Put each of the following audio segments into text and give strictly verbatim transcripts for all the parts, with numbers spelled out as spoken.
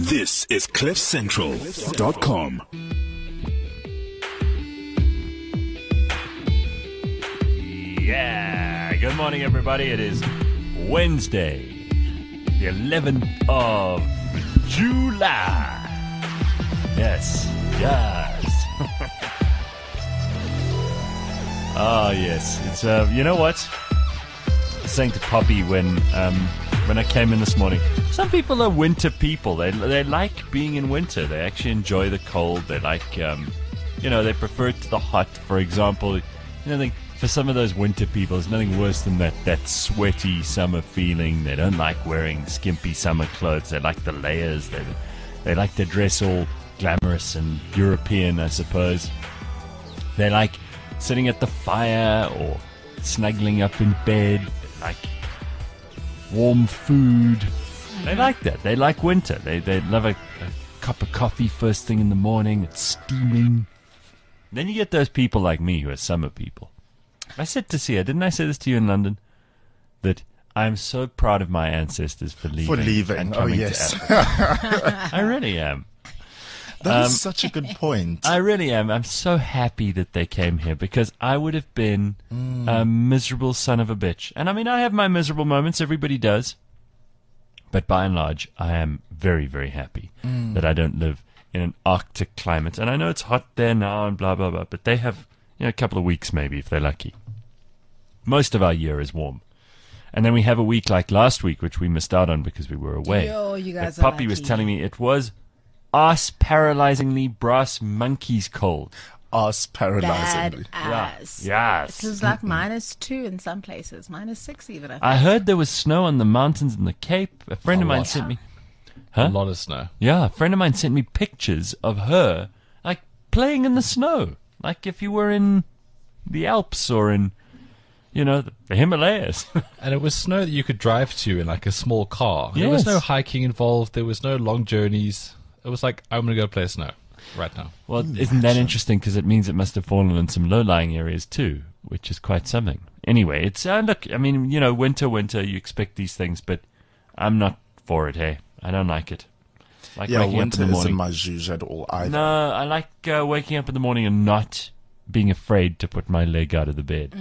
This is cliff central dot com. Yeah, good morning, everybody. It is Wednesday, the eleventh of July. Yes, yes. Oh, yes. It's uh, you know what? I was saying to Poppy when um when I came in this morning. Some people are winter people. They they like being in winter. They actually enjoy the cold. They like um, you know, they prefer it to the hot. For example, you know, they, for some of those winter people, there's nothing worse than that that sweaty summer feeling. They don't like wearing skimpy summer clothes. They like the layers. They they like to dress all glamorous and European, I suppose. They like sitting at the fire or snuggling up in bed. They like warm food. They like that. They like winter. They they love a, a cup of coffee first thing in the morning. It's steaming. Then you get those people like me who are summer people. I said to Sia, didn't I say this to you in London? That I'm so proud of my ancestors for leaving. For leaving, and oh coming yes. to Africa. I really am. That is Um, such a good point. I really am. I'm so happy that they came here because I would have been Mm. a miserable son of a bitch. And I mean, I have my miserable moments. Everybody does. But by and large, I am very, very happy Mm. that I don't live in an Arctic climate. And I know it's hot there now and blah, blah, blah. But they have, you know, a couple of weeks maybe if they're lucky. Most of our year is warm. And then we have a week like last week, which we missed out on because we were away. Yo, you guys But are Poppy was lucky. telling me it was ass-paralyzingly brass monkeys cold. Us paralyzingly. Bad ass. Yes. It was like minus two in some places, minus six even. I think. I heard there was snow on the mountains in the Cape. A friend A of mine lot. sent me... A Huh? lot of snow. Yeah, a friend of mine sent me pictures of her, like, playing in the snow. Like if you were in the Alps or in, you know, the Himalayas. And it was snow that you could drive to in like a small car. There was Yes. no hiking involved. There was no long journeys. It was like, I'm going to go play snow right now. Well, isn't that interesting? Because it means it must have fallen in some low-lying areas too, which is quite something. Anyway, it's uh, look. I mean, you know, winter, winter. You expect these things, but I'm not for it. Hey, I don't like it. Like Yeah, waking up winter in the isn't morning. my zhuzh at all either. No, I like uh, waking up in the morning and not being afraid to put my leg out of the bed.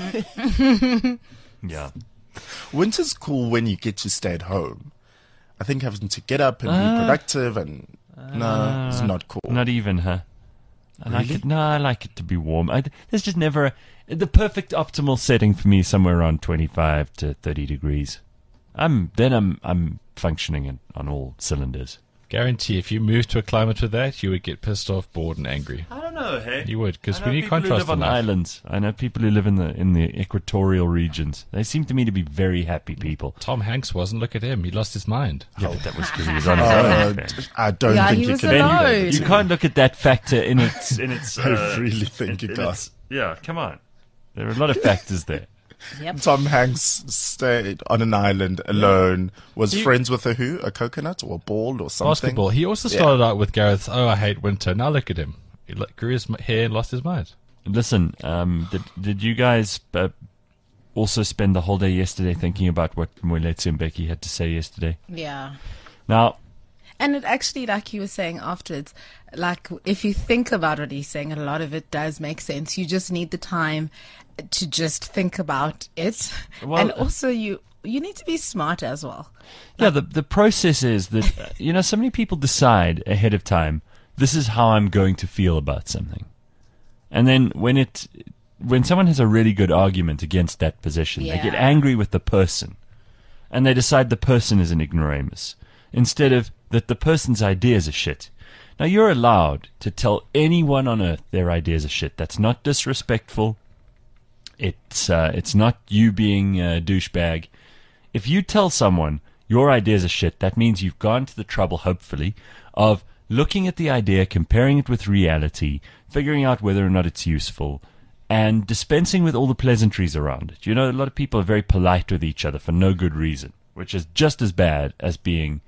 Yeah. Winter's cool when you get to stay at home. I think having to get up and Uh, be productive and no, it's not cool. Not even, huh? I like Really? it. No, I like it to be warm. I, there's just never a, the perfect optimal setting for me. Is somewhere around twenty-five to thirty degrees. I'm then I'm I'm functioning in, on all cylinders. Guarantee if you moved to a climate with that, you would get pissed off, bored, and angry. I don't know, hey. You would, because I know when you people who contrast live on the life, islands. I know people who live in the in the equatorial regions. They seem to me to be very happy people. Tom Hanks wasn't. Look at him. He lost his mind. Yeah, but that was because he was on his Uh, own. man. I don't Yeah, think he you was can alone. do that. You can't look at that factor in its in its. I uh, really think in- you in can't. its- Yeah, come on. There are a lot of factors there. Yep. Tom Hanks stayed on an island alone, was He- friends with a who? A coconut or a ball or something? Basketball. He also Yeah. started out with Gareth, oh, I hate winter. Now look at him. He le- grew his m- hair and lost his mind. Listen, um, did did you guys uh, also spend the whole day yesterday thinking about what Moeletsi and Becky had to say yesterday? Yeah. Now, And it actually, like you were saying afterwards, like if you think about what he's saying, a lot of it does make sense. You just need the time to just think about it. Well- and also you you need to be smart as well. yeah, the the process is that uh, you know so many people decide ahead of time. This is how I'm going to feel about something, and then when it when someone has a really good argument against that position, they get Yeah. angry with the person, and they decide the person is an ignoramus instead of that the person's ideas are shit. Now you're allowed to tell anyone on earth their ideas are shit. That's not disrespectful. It's uh, it's not you being a douchebag. If you tell someone your ideas are shit, that means you've gone to the trouble, hopefully, of looking at the idea, comparing it with reality, figuring out whether or not it's useful, and dispensing with all the pleasantries around it. You know, a lot of people are very polite with each other for no good reason, which is just as bad as being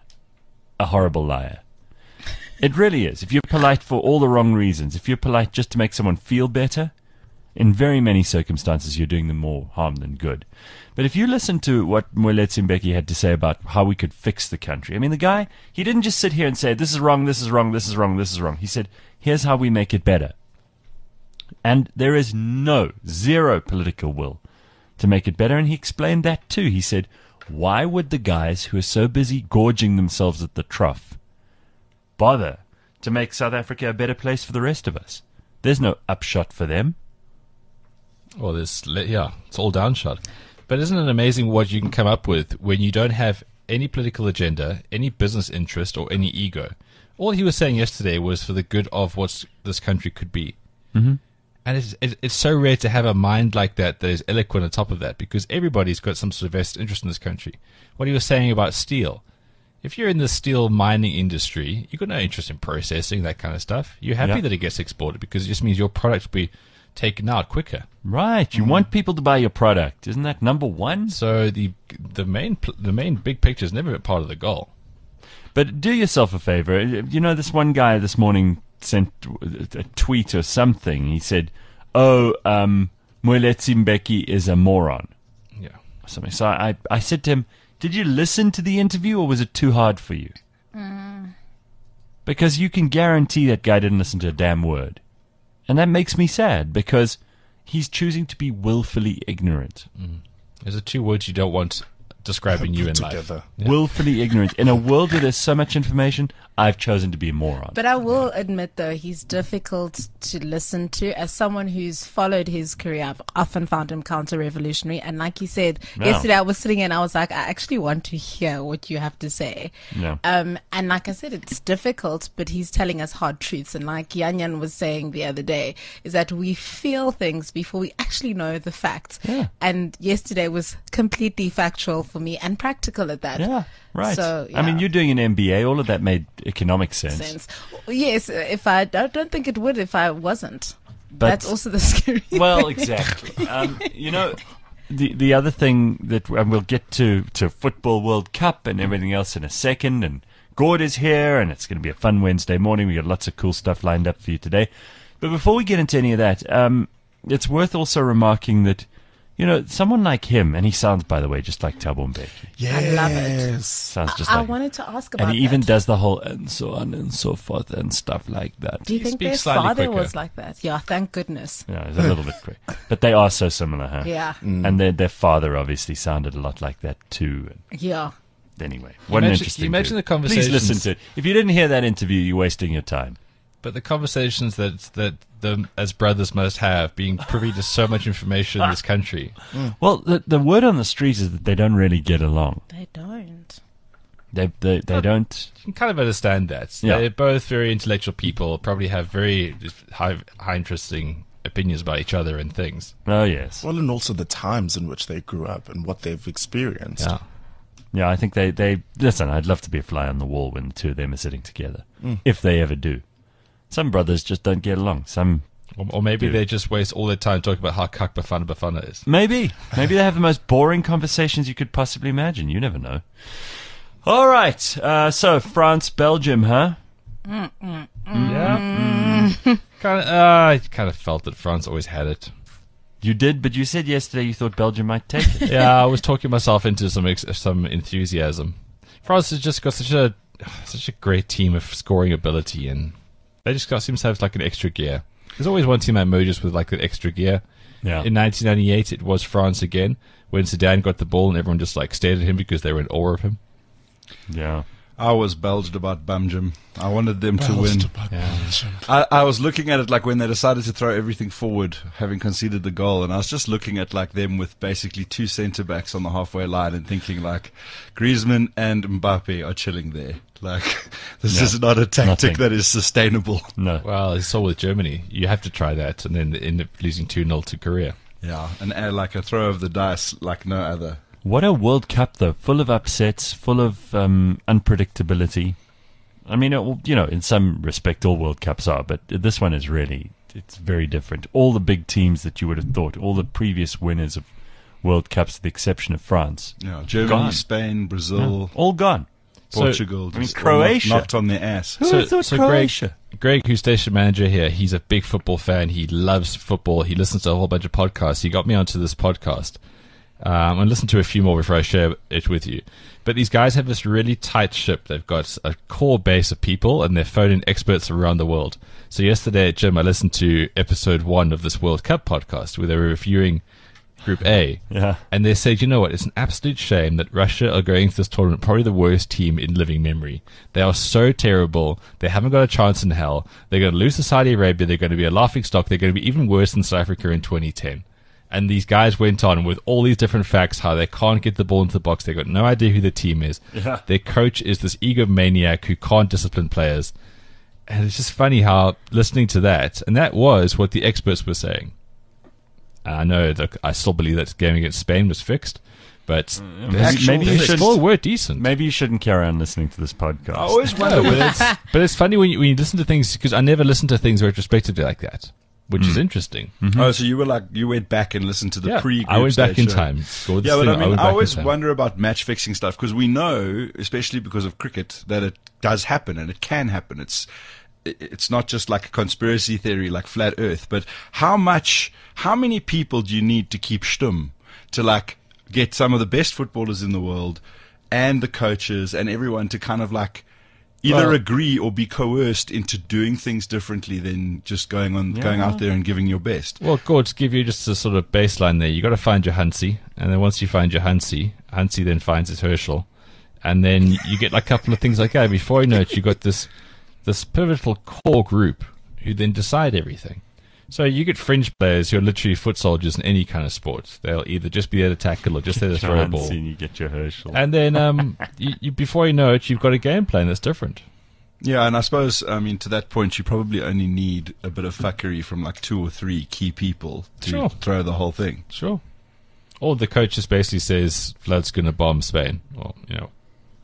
a horrible liar. It really is. If you're polite for all the wrong reasons, if you're polite just to make someone feel better, In very many circumstances, you're doing them more harm than good. But if you listen to what Moeletsi Mbeki had to say about how we could fix the country, I mean, the guy, he didn't just sit here and say, this is wrong, this is wrong, this is wrong, this is wrong. He said, here's how we make it better. And there is no, zero political will to make it better. And he explained that too. He said, why would the guys who are so busy gorging themselves at the trough bother to make South Africa a better place for the rest of us? There's no upshot for them. Well, there's, yeah, it's all downshot. But isn't it amazing what you can come up with when you don't have any political agenda, any business interest, or any ego? All he was saying yesterday was for the good of what this country could be. Mm-hmm. And it's, it, it's so rare to have a mind like that that is eloquent on top of that, because everybody's got some sort of vested interest in this country. What he was saying about steel. If you're in the steel mining industry, you've got no interest in processing, that kind of stuff. You're happy Yeah. that it gets exported because it just means your product will be taken out quicker. Right. You want people to buy your product. Isn't that number one? So the the main pl- the main big picture is never part of the goal. But do yourself a favor. You know, this one guy this morning sent a tweet or something. He said, oh, um, Moeletsi Mbeki is a moron. Yeah. Or something. So I, I said to him, did you listen to the interview or was it too hard for you? Mm. Because you can guarantee that guy didn't listen to a damn word. And that makes me sad because he's choosing to be willfully ignorant. Mm. There's the two words you don't want describing you in life. Together. Yeah. Willfully ignorant. In a world where there's so much information, I've chosen to be a moron. But I will admit, though, he's difficult to listen to. As someone who's followed his career, I've often found him counter-revolutionary. And like you said, No. yesterday I was sitting and I was like, I actually want to hear what you have to say. No. Um, and like I said, it's difficult, but he's telling us hard truths. And like Yanyan was saying the other day, is that we feel things before we actually know the facts. Yeah. And yesterday was completely factual for me and practical at that. Yeah, right. So, I mean, yeah. you're doing an M B A. All of that made economic sense. sense. Yes, if I, I don't think it would if I wasn't. But- That's also the scary Well, thing. exactly. um, you know, the the other thing that and we'll get to to football World Cup and everything else in a second. And Gord is here, and it's going to be a fun Wednesday morning. We got lots of cool stuff lined up for you today. But before we get into any of that, um, it's worth also remarking that, you know, someone like him, and he sounds, by the way, just like Thabo Mbeki. Yes. I love it. Sounds just I like him. wanted to ask about And he even that. does the whole and so on and so forth and stuff like that. Do you He think their speaks slightly father quicker. was like that? Yeah, thank goodness. Yeah, it's a little bit quick. But they are so similar, huh? Yeah. And their their father obviously sounded a lot like that too. And Yeah. anyway, what an mentioned- interesting you mentioned dude. the conversations- Please listen to it. If you didn't hear that interview, you're wasting your time. But the conversations that that them as brothers must have, being privy to so much information in this country. Well, the the word on the street is that they don't really get along. They don't. They they they don't. You can kind of understand that. Yeah. They're both very intellectual people, probably have very high, high interesting opinions about each other and things. Oh yes. Well, and also the times in which they grew up and what they've experienced. Yeah. Yeah, I think they they listen. I'd love to be a fly on the wall when the two of them are sitting together, if they ever do. Some brothers just don't get along. Some Or, or maybe Dude. they just waste all their time talking about how Kak Bafana Bafana is. Maybe. Maybe they have the most boring conversations you could possibly imagine. You never know. All right. Uh, so, France, Belgium, huh? Yeah. kind of. Uh, I kind of felt that France always had it. You did, but you said yesterday you thought Belgium might take it. Yeah, I was talking myself into some ex- some enthusiasm. France has just got such a such a great team of scoring ability, and they just got seems to have like an extra gear. There's always one team that emerges with like an extra gear. Yeah. In nineteen ninety-eight, it was France again when Zidane got the ball and everyone just like stared at him because they were in awe of him. Yeah. I was belged about Belgium. I wanted them to win. Belged about Belgium. I, I was looking at it like when they decided to throw everything forward, having conceded the goal, and I was just looking at like them with basically two centre backs on the halfway line and thinking like Griezmann and Mbappe are chilling there. Like this Yeah. is not a tactic Nothing. that is sustainable. No. Well, it's all with Germany. You have to try that, and then end up losing two nil to Korea. Yeah, and uh, like a throw of the dice like no other. What a World Cup, though. Full of upsets, full of um, unpredictability. I mean, it, you know, in some respect, all World Cups are, but this one is really, it's very different. All the big teams that you would have thought, all the previous winners of World Cups, with the exception of France, Yeah, Germany, Gone. Spain, Brazil. all gone. Portugal. I mean, just Croatia. knocked on their ass. Who would've thought Croatia? Greg, Greg, who's station manager here, he's a big football fan. He loves football. He listens to a whole bunch of podcasts. He got me onto this podcast. Um, and listen to a few more before I share it with you. But these guys have this really tight ship. They've got a core base of people, and they're phoning experts around the world. So yesterday at gym, I listened to episode one of this World Cup podcast where they were reviewing Group A. Yeah. And they said, you know what, it's an absolute shame that Russia are going to this tournament, probably the worst team in living memory. They are so terrible. They haven't got a chance in hell. They're going to lose to Saudi Arabia. They're going to be a laughing stock. They're going to be even worse than South Africa in twenty ten. And these guys went on with all these different facts, how they can't get the ball into the box. They've got no idea who the team is. Yeah. Their coach is this egomaniac who can't discipline players. And it's just funny how listening to that, and that was what the experts were saying. And I know that I still believe that game against Spain was fixed, but maybe- maybe you they should- still were decent. Maybe you shouldn't carry on listening to this podcast. I always wonder. No, but it's, but it's funny when you, when you listen to things, because I never listen to things retrospectively like that, which is interesting. Oh, so you were like you went back and listened to the Yeah, pre. I went back in show. time. Scored Yeah, this but I thing, mean, went I back in always time. wonder about match fixing stuff because we know, especially because of cricket, that it does happen and it can happen. It's it's not just like a conspiracy theory like flat Earth, but how much, how many people do you need to keep stum to like get some of the best footballers in the world and the coaches and everyone to kind of like either Well- agree or be coerced into doing things differently than just going on, going out there and giving your best. Well, Gord, to give you just a sort of baseline there, you got to find your Hansi, and then once you find your Hansi, Hansi then finds his Herschel, and then you get like a couple of things like that. Before you know it, you got this this pivotal core group who then decide everything. So you get fringe players who are literally foot soldiers in any kind of sport. They'll either just be there to tackle or just there to throw a ball. And you get your Herschel. And then um, you, you, before you know it, you've got a game plan that's different. Yeah, and I suppose, I mean, to that point, you probably only need a bit of fuckery from like two or three key people to Sure. throw the whole thing. Sure. Or the coach just basically says, Vlad's going to bomb Spain. Or, you know.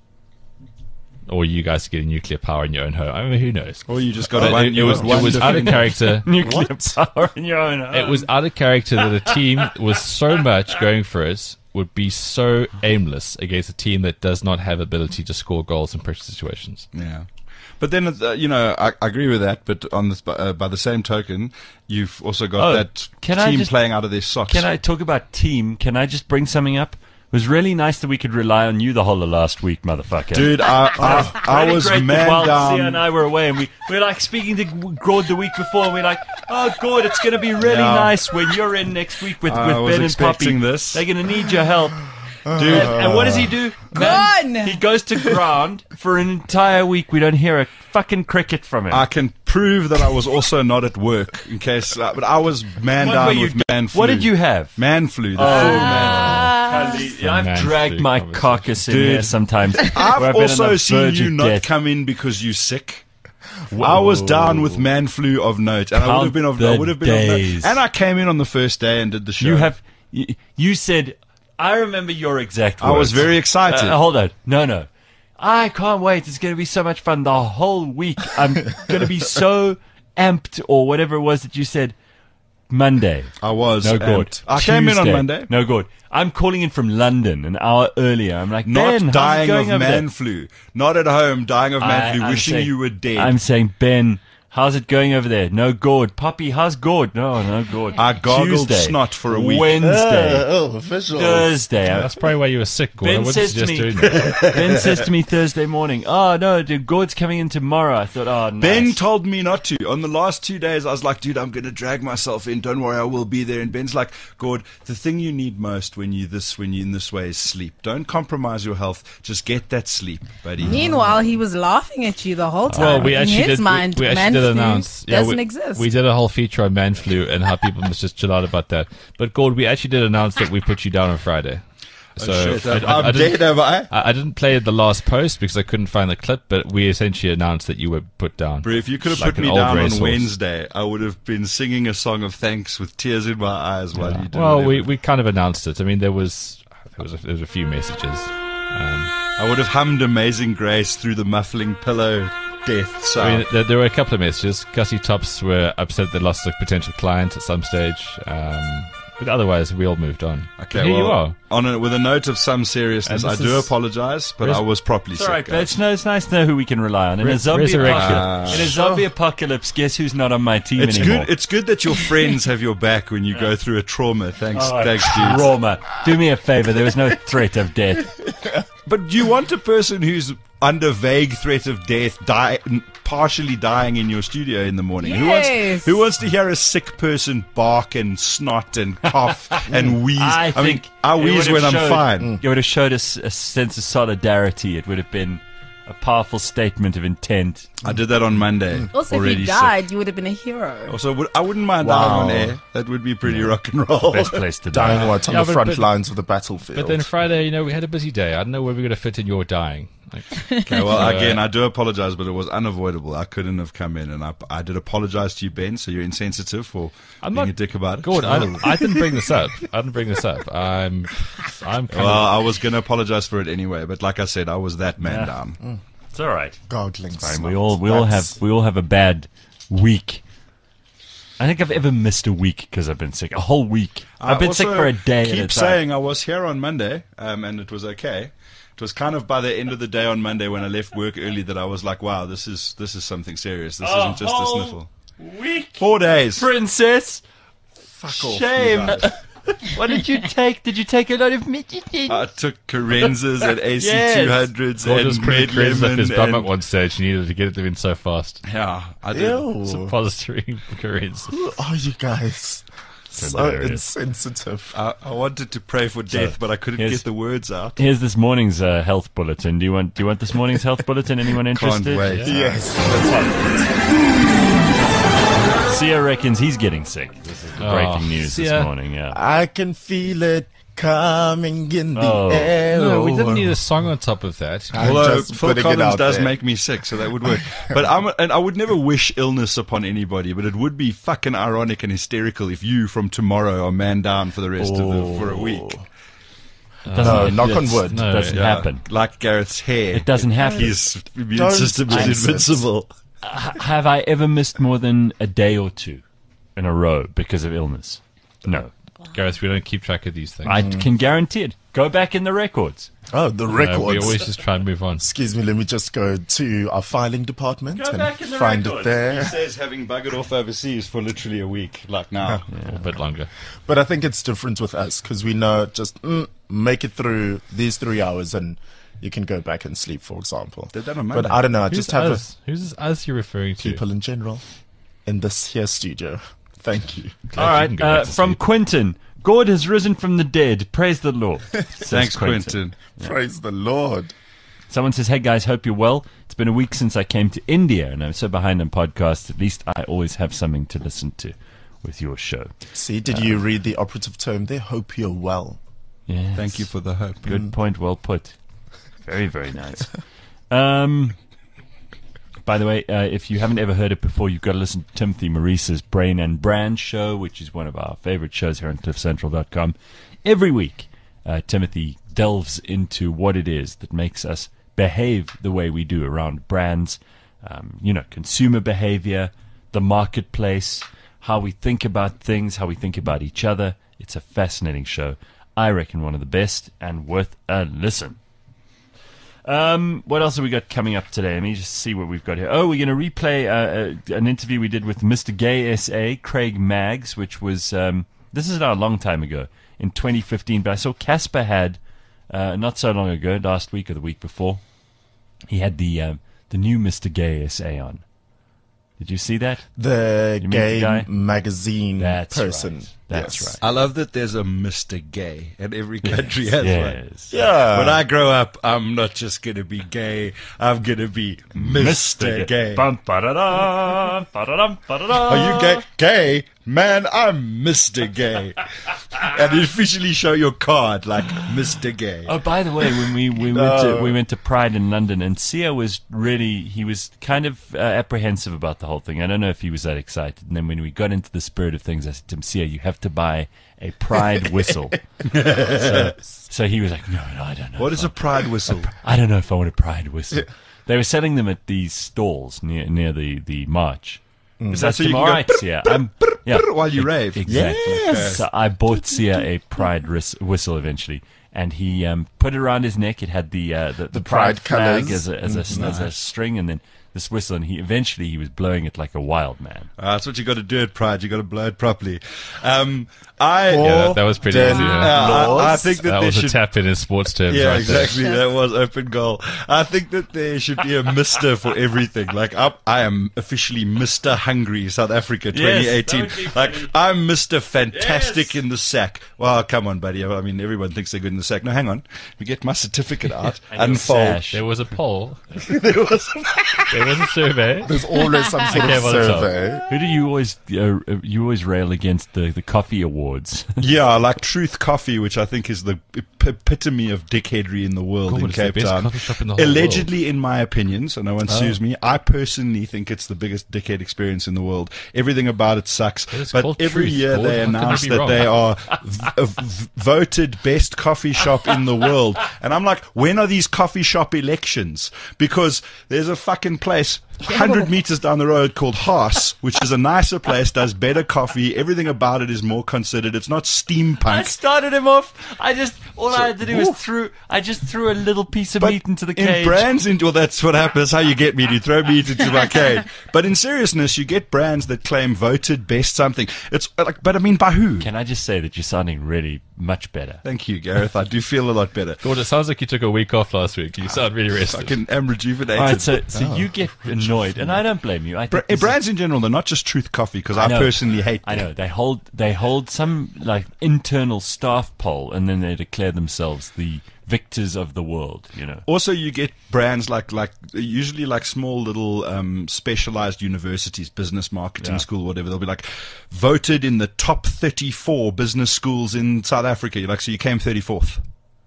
Or you guys get nuclear power in your own home. I mean, who knows? Or you just got But one. it, it was, it was out of character. Nuclear power in your own home. It was out of character that a team with so much going for it would be so aimless against a team that does not have ability to score goals in pressure situations. Yeah. But then, uh, you know, I, I agree with that. But on this, uh, by the same token, you've also got Oh, that can I team just- playing out of their socks. Can I talk about team? Can I just bring something up? It was really nice that we could rely on you the whole of last week, motherfucker. Dude, I, I, I Really was great man that while down. Sia and I were away, and we, we were like speaking to Gord the week before, and we are like, oh, Gord, it's going to be really Yeah. nice when you're in next week with, I with was Ben and Poppy. expecting this. They're going to need your help. Dude, And, and what does he do? Man, Gone! he goes to ground for an entire week. We don't hear a fucking cricket from him. I can prove that I was also not at work in case, uh, but I was man What were down you with do- man flu. What did you have? Man flu, the full man Holy- Some I've man dragged flu my conversation. carcass in Dude. here sometimes. flu. where I've I've been on also the seen verge you of not death. come in because you sick. I was down with man flu of note, and I would Count have been of, the I would have been of note. days. And I came in on the first day and did the show. You have. You, you said. I remember your exact words. I was very excited. Uh, hold on. No, no. I can't wait. It's going to be so much fun the whole week. I'm going to be so amped, or whatever it was that you said. Monday. I was. No and good. I came in on Tuesday. Monday. No good. I'm calling in from London an hour earlier. I'm like, Not Ben, how's it dying going of over man there? flu. Not at home, dying of man I- flu, I'm wishing saying- you were dead. I'm saying, Ben, how's it going over there? No Gord. Poppy, how's Gord? No, no Gord. I gargled Tuesday, snot for a week. Wednesday. oh, official. Thursday. That's probably why you were sick, Gord. I Ben wouldn't says to suggest me, doing that. Ben says to me Thursday morning, oh no, dude, Gord's coming in tomorrow. I thought, oh, nice. Ben told me not to. On the last two days, I was like, dude, I'm going to drag myself in. Don't worry, I will be there. And Ben's like, Gord, the thing you need most when you this when you in this way is sleep. Don't compromise your health. Just get that sleep, buddy. Meanwhile, he was laughing at you the whole time. Well, we In actually his did. mind, we, we man actually did flu announce. Yeah, doesn't we, exist. we did a whole feature on man flu and how people must just chill out about that. But Gord, we actually did announce that we put you down on Friday. So Oh, shit, I, I'm, I- I I'm didn't, dead, have I? I I didn't play the last post because I couldn't find the clip. But we essentially announced that you were put down. Bro, if you could have Like put an me old down on racehorse. Wednesday, I would have been singing a song of thanks with tears in my eyes while you did Well, whatever. we, we kind of announced it. I mean, there was there was a, there was a few messages. Um, I would have hummed Amazing Grace through the muffling pillow death sound. I mean, there, there were a couple of messages. Gussie Tops were upset they lost a potential client at some stage. Um, But otherwise, we all moved on. Okay, But here well, you are. On a, with a note of some seriousness, And I this do is- apologize, but Res- I was properly It's all sick. right, but guys. it's, no, it's nice to know who we can rely on. In Re- a zombie resurrection. apocalypse, in a zombie apocalypse, guess who's not on my team It's anymore? good. It's good that your friends have your back when you go through a trauma. Thanks, Oh, thanks, dude. Trauma. Do me a favor. There was no threat of death. But you want a person who's under vague threat of death, die, partially dying in your studio in the morning. Who wants? Yes. Who wants to hear a sick person bark and snot and cough and wheeze? I, mean, think I it wheeze would when have I'm showed- fine. It would have showed us a sense of solidarity. It would have been a powerful statement of intent. I did that on Monday. Also, already if you sick. died, you would have been a hero. Also, would, I wouldn't mind Wow. dying on air. That would be pretty rock and roll. Best place to die. Dying what on Yeah, the but- front but- lines of the battlefield. But then Friday, you know, we had a busy day. I don't know where we're going to fit in your dying. Like, Okay, well, Uh, again, I do apologize, but it was unavoidable. I couldn't have come in, and I, I did apologize to you, Ben. So you're insensitive for I'm being not- a dick about it. Gord, I, I didn't bring this up. I didn't bring this up. I'm, I'm kind Well, of. I was going to apologize for it anyway, but like I said, I was that man Yeah. down. It's all right. Gargling. Fine, we all we all That's- have we all have a bad week. I think I've ever missed a week because I've been sick. A whole week. I I've been sick also for a day Keep at a time. saying I was here on Monday, um, and it was okay. It was kind of by the end of the day on Monday when I left work early that I was like, "Wow, this is this is something serious. This isn't just a whole sniffle." week, Four days. princess. Fuck off, Shame. you guys. What did you take? Did you take a lot of medicine? I took Carenzas and A C Yes. two hundreds Gord and was pretty Med crazy up Lemon his bum and- at one stage. He needed to get it in so fast. Yeah, I did. Ew. Suppository Koreans. Who are you guys? So Hilarious. insensitive. I, I wanted to pray for death, but I couldn't here's- get the words out. Here's this morning's uh, health bulletin. Do you want? Do you want this morning's health bulletin? Anyone Can't interested? wait. Yes, let's have it. Sia reckons he's getting sick. This is the Oh, breaking news this Sia. morning. Yeah. I can feel it coming in the Oh. air. No, we didn't need a song on top of that. I'm Although just Phil putting it Collins out does there. make me sick, so that would work. But I'm, and I would never wish illness upon anybody. But it would be fucking ironic and hysterical if you, from tomorrow, are man down for the rest of the for a week. No, knock on It's- wood. no. It doesn't Yeah, happen. like Gareth's hair. It doesn't happen. His immune Don't system is jinx it. invincible. H- have I ever missed more than a day or two in a row because of illness? No. Gareth, we don't keep track of these things. I can guarantee it. Go back in the records. Oh, the Uh, records. we always just try and move on. Excuse me, let me just go to our filing department Go and back in the find records. it He there. says having buggered off overseas for literally a week, like now. A bit longer. But I think it's different with us because we know just mm, make it through these three hours and you can go back and sleep, for example. Did that on But Monday. I don't know. I Who's just have us? Who's this us you're referring a, to? people in general in this here studio. Thank you. Glad All you right. can go back Uh, to from sleep. Quentin. God has risen from the dead. Praise the Lord. says Thanks, Quentin. Praise the Lord. Someone says, hey guys, hope you're well. It's been a week since I came to India and I'm so behind on podcasts. At least I always have something to listen to with your show. See, did you read the operative term there? Hope you're well. Yes. Thank you for the hope. Good point. Well put. Very, very nice. Um, by the way, uh, if you haven't ever heard it before, you've got to listen to Timothy Maurice's Brain and Brand show, which is one of our favorite shows here on cliff central dot com. Every week, uh, Timothy delves into what it is that makes us behave the way we do around brands, um, you know, consumer behavior, the marketplace, how we think about things, how we think about each other. It's a fascinating show. I reckon one of the best and worth a listen. Um, what else have we got coming up today? Let me just see what we've got here. Oh, we're going to replay uh, uh, an interview we did with Mister Gay S A, Craig Maggs, which was, um, this is now a long time ago, in twenty fifteen. But I saw Casper had, uh, not so long ago, last week or the week before, he had the um, the new Mister Gay S A on. Did you see that? The You mean the gay guy? magazine That's person. right. That's Yes. I love that there's a Mister Gay, and every country has one. Yes. Yeah. When I grow up, I'm not just going to be gay. I'm going to be Mister Gay. Bum, ba-da-da, ba-da-dum, ba-da-da. Are you gay? Gay? Man, I'm Mister Gay. And you officially show your card like Mister Gay. Oh, by the way, when we, we went to we went to Pride in London, and Sia was really he was kind of uh, apprehensive about the whole thing. I don't know if he was that excited. And then when we got into the spirit of things, I said to him, Sia, you have to buy a Pride whistle. so, so he was like, No, no, I don't know. What if is I- a pride whistle? I don't know if I want a Pride whistle. They were selling them at these stalls near near the the march, Because That's that's so you all can right, go Sia. I'm, yeah, while you rave. exactly. Yes. So I bought Sia a pride ris- whistle eventually, and he um, put it around his neck. It had the uh, the, the, pride flag colours. as a as a, as a string, and then this whistle. And he eventually he was blowing it like a wild man. Uh, that's what you got to do at Pride. You got to blow it properly. Um, I Four, Yeah, that, that was pretty ten, easy. uh, Yeah. I, I think that, That there was should. a tap in in sports terms. Yeah, right there. exactly. That was open goal. I think that there should be a Mister for everything. Like I, I am officially Mister Hungry South Africa twenty eighteen. that would be Like funny. I'm Mister Fantastic Yes. in the sack. Well, come on, buddy. I mean, everyone thinks they're good in the sack. No, hang on. We get my certificate out. And your Unfold. sash. There was a poll. there was there was a survey. There's always some sort Okay, of well, it's all. survey. Who do you always uh, you always rail against the, the coffee awards? Yeah, like Truth Coffee, which I think is the ep- epitome of dickheadry in the world God, in it's the Cape best Town. coffee shop in the whole Allegedly, in my opinion, so no one sues me. I personally think it's the biggest dickhead experience in the world. Everything about it sucks. it's But called every Truth, year Gord. they How can I announce be that wrong? they are v- uh, v- voted best coffee shop in the world, and I'm like, when are these coffee shop elections? Because there's a fucking place one hundred meters down the road called Haas, which is a nicer place, does better coffee. Everything about it is more considered. It's not I steampunk. started him off. I just all I had to do was threw. I just threw a little piece of But meat into the in cage. brands, in, well, that's what happens. That's how you get meat. You throw meat into my cage. But in seriousness, you get brands that claim voted best something. It's like, but I mean, by who? Can I just say that you're sounding really much better? Thank you, Gareth. I do feel a lot better. God, it sounds like you took a week off last week. You sound really I rested. can am rejuvenated. All right, so so you get annoyed, and I don't blame you. I Bra- think this is- brands in general, they're not just Truth Coffee, because I, know. personally hate I them. know they hold they hold some like internal staff poll, and then they declare themselves the victors of the world. You know. Also, you get brands like like usually like small little um, specialized universities, business marketing Yeah. school, whatever. They'll be like voted in the top thirty-four business schools in South Africa. You're like, so you came thirty-fourth.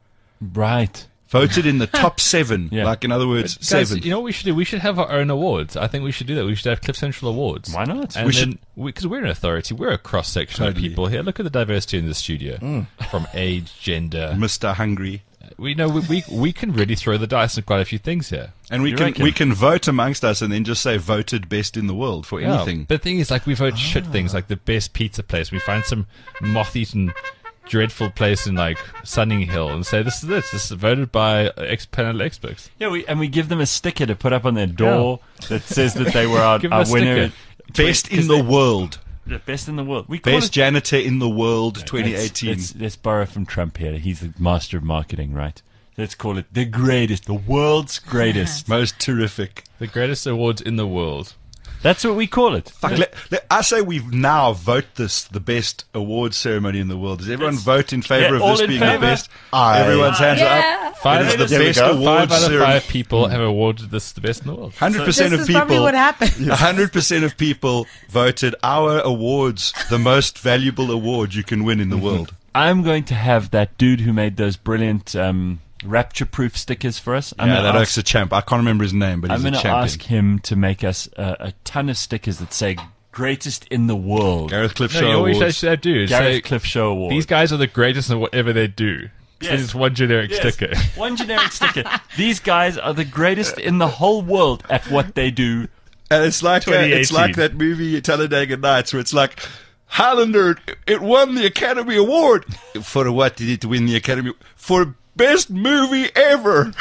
Right. Voted in the top seven. Yeah. Like, in other words, Guys, seven. you know what we should do? We should have our own awards. I think we should do that. We should have Cliff Central Awards. Why not? And We then, because we, are an authority, we're a cross section Totally. of people here. Look at the diversity in the studio, Mm. from age, gender. Mister Hungry. We know we, we we can really throw the dice on quite a few things here. And we You can reckon? we can vote amongst us and then just say voted best in the world for Yeah. anything. But the thing is, like, we vote shit things, like the best pizza place. We find some moth-eaten, dreadful place in, like, Sunninghill and say, this is this. This is voted by ex panel experts. Yeah, we and we give them a sticker to put up on their door that says that they were our, Give them our a winner. sticker. Best in the world. The best in the world. We call Best it, janitor in the world twenty let's, eighteen. let's, let's borrow from Trump here. He's the master of marketing, right? Let's call it the greatest, the world's greatest. Most terrific. The greatest awards in the world. That's what we call it. Fuck, let, let, I say we now vote this the best award ceremony in the world. Does everyone Let's- vote in favour Yeah, of all this in being favour? the best? Aye. Everyone's hands are up. Five, It is the There we best go. award five out of ceremony. five people have awarded this the best in the world. one hundred percent This of is probably people. what happened. one hundred percent of people voted our awards the most valuable award you can win in the world. I'm going to have that dude who made those brilliant um, rapture-proof stickers for us. I'm yeah, gonna that ask, oak's a champ. I can't remember his name, but I'm he's a going to champion. ask him to make us a, a ton of stickers that say "greatest in the world." Gareth Cliff No, Show you always Awards. should do. Gareth Say, Cliff Show Award. these guys are the greatest in whatever they do. Yes. It's one generic Yes. sticker. One generic sticker. These guys are the greatest in the whole world at what they do. And it's like uh, it's twenty eighteen. like that movie Talladega Nights, where it's like Highlander. It won the Academy Award for what did it win the Academy for best movie ever?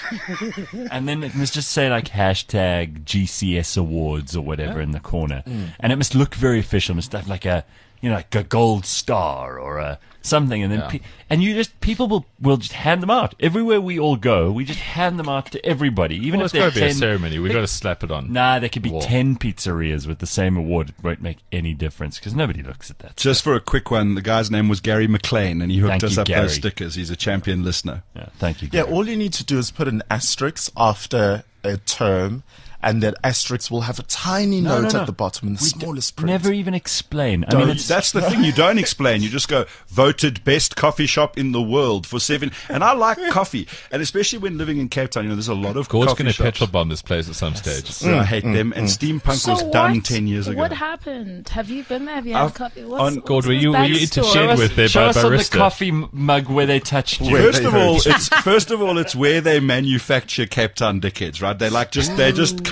And then it must just say like hashtag G C S Awards or whatever in the corner. And it must look very official. It must have like a, you know, like a gold star or a something. And then, Yeah. pe- and you just, people will, will just hand them out. Everywhere we all go, we just hand them out to everybody. Even Well, if it's got they're to be a ten. ceremony. We've they- got to slap it on. Nah, there could be Wall. ten pizzerias with the same award. It won't make any difference because nobody looks at that. Just for a quick one, the guy's name was Gary McLean, and he hooked Thank us you, up Gary. those stickers. He's a champion listener. Yeah, thank you. Yeah, Gary. all you need to do is put an asterisk after a term, and that asterisk will have a tiny No, note no, no. at the bottom in the We d- smallest print. Never even explain. I Don't- mean, it's, That's the thing you don't explain. You just go, voted best coffee shop in the world for seven. And I like coffee. And especially when living in Cape Town, you know, there's a lot of Gord's coffee going to shops. petrol bomb this place at some stage. So I hate them. And steampunk So was done what- ten years ago. What happened? Have you been there? Have you had I've- coffee? What's, on- what's Gord, were his you- were you backstory? interceded show us, with their show by us on the barista. coffee m- mug where they touched you. First of all, hurt. it's first of all, it's where they manufacture Cape Town dickheads, right? They like just they just cut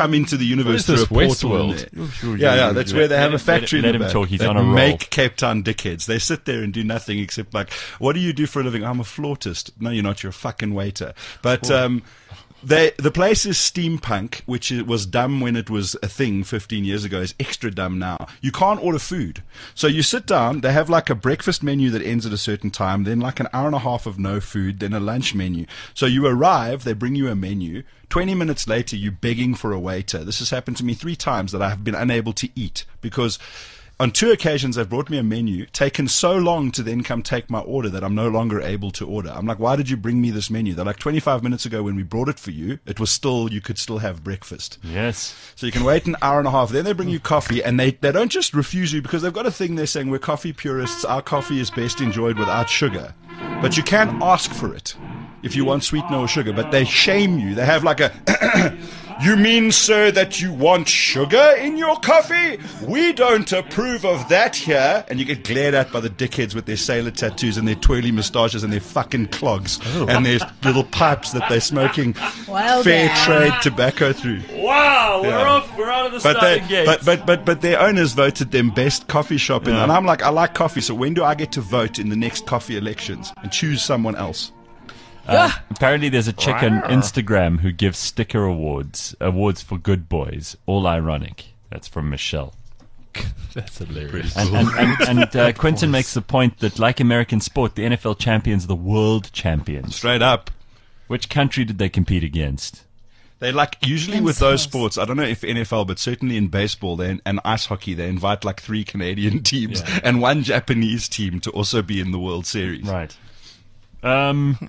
come into the universe What is through a this, portal. in Westworld? there. Yeah, yeah, that's where they have a Let him- factory let in him the back. talk, he's that on a roll. make Cape Town dickheads. They sit there and do nothing except like, what do you do for a living? I'm a flautist. No, you're not. You're a fucking waiter. But um, they, the place is steampunk, which is, was dumb when it was a thing fifteen years ago. Is extra dumb now. You can't order food. So you sit down. They have like a breakfast menu that ends at a certain time. Then like an hour and a half of no food. Then a lunch menu. So you arrive. They bring you a menu. twenty minutes later, you're begging for a waiter. This has happened to me three times that I have been unable to eat because on two occasions they've brought me a menu, taken so long to then come take my order that I'm no longer able to order. I'm like, why did you bring me this menu? They're like, twenty-five minutes ago when we brought it for you, it was still, you could still have breakfast. Yes. So you can wait an hour and a half. Then they bring you coffee, and they, they don't just refuse you because they've got a thing they're saying, we're coffee purists, our coffee is best enjoyed without sugar. But you can't ask for it if you want sweetener or sugar, but they shame you. They have like a, you mean, sir, that you want sugar in your coffee? We don't approve of that here. And you get glared at by the dickheads with their sailor tattoos and their twirly moustaches and their fucking clogs and their little pipes that they're smoking Well fair then. trade tobacco through. Wow, we're Yeah. off. We're out of the But, they, starting gate. but but but but their owners voted them best coffee shop, in, Yeah. and I'm like, I like coffee. So when do I get to vote in the next coffee elections and choose someone else? Uh, apparently, there's a chick on Instagram who gives sticker awards, awards for good boys. All ironic. That's from Michelle. That's hilarious. And, and, and, and uh, Quentin makes the point that, like American sport, the N F L champions are the world champions. Straight up. Which country did they compete against? They like usually with those Themselves. sports. I don't know if N F L, but certainly in baseball they, and ice hockey, they invite like three Canadian teams Yeah. and one Japanese team to also be in the World Series. Right. Um,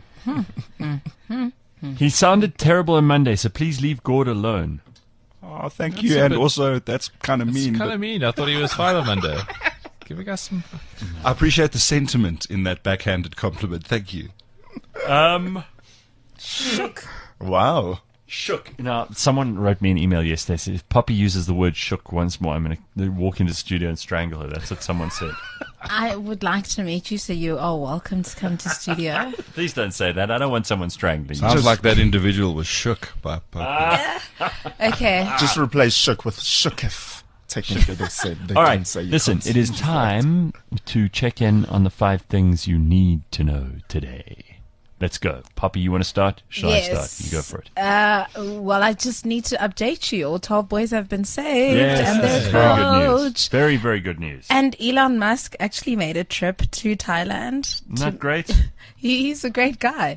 he sounded terrible on Monday, so please leave Gord alone. Oh, thank That's you. a And bit- also, that's kind of mean. Kind but of mean. I thought he was fine on Monday. Give a guy some. I appreciate the sentiment in that backhanded compliment. Thank you. Um, Wow. shook. Now, someone wrote me an email yesterday. Said, if Poppy uses the word shook once more, I'm going to walk into the studio and strangle her. That's what someone said. I would like to meet you, so you are welcome to come to studio. Please don't say that. I don't want someone strangling. Sounds Just- like that individual was shook by. by Okay. Just replace shook with shooketh. Technically, they said. They All don't right, say you listen, can't it is say time to check in on the five things you need to know today. Let's go. Poppy, you want to start? Shall I Yes. start? You go for it. Uh, well, I just need to update you. All twelve boys have been saved, Yes, and that's they're very good news. coach. Very, very good news. And Elon Musk actually made a trip to Thailand. Isn't to- that great? He, he's a great guy.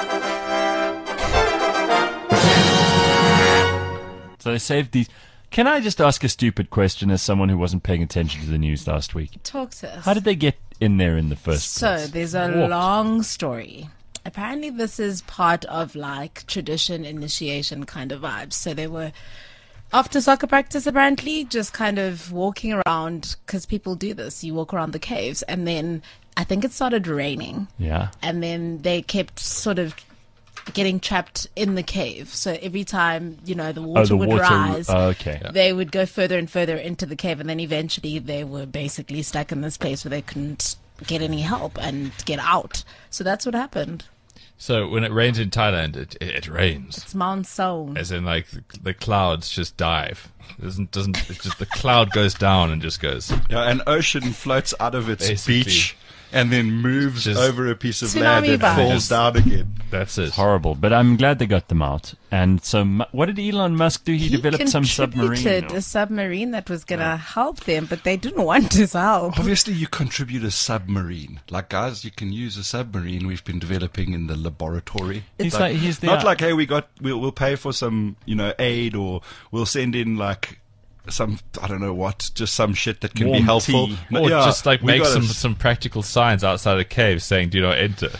So they saved these. Can I just ask a stupid question as someone who wasn't paying attention to the news last week? Talk to us. How did they get in there in the first So place? there's a Walked. long story. Apparently, this is part of like tradition initiation kind of vibes. So they were after soccer practice, apparently, just kind of walking around because people do this. You walk around the caves, and then I think it started raining, Yeah. and then they kept sort of getting trapped in the cave. So every time you know the water Oh, the would water. rise, oh, okay. they would go further and further into the cave, and then eventually they were basically stuck in this place where they couldn't get any help and get out. So that's what happened. So when it rains in Thailand, it, it, it rains. It's monsoon. As in, like, the, the clouds just dive. It doesn't, doesn't, it's just the cloud goes down and just goes. Yeah, an ocean floats out of its Basically. beach and then moves Just- over a piece of Tsunami land and vibes. falls down again. That's it. Horrible. But I'm glad they got them out. And so, Mu- what did Elon Musk do? He, developed some submarine. contributed or- a submarine that was going to help them, but they didn't want his help. Obviously, you contribute a submarine. Like, guys, you can use a submarine we've been developing in the laboratory. He's like, he's the Not like, hey, we got, we'll, we'll pay for some, you know, aid, or we'll send in, like, some, I don't know what, just some shit that can be Warm helpful. tea. No, Or yeah, just like we make got some, a some practical signs outside a cave saying, do not enter.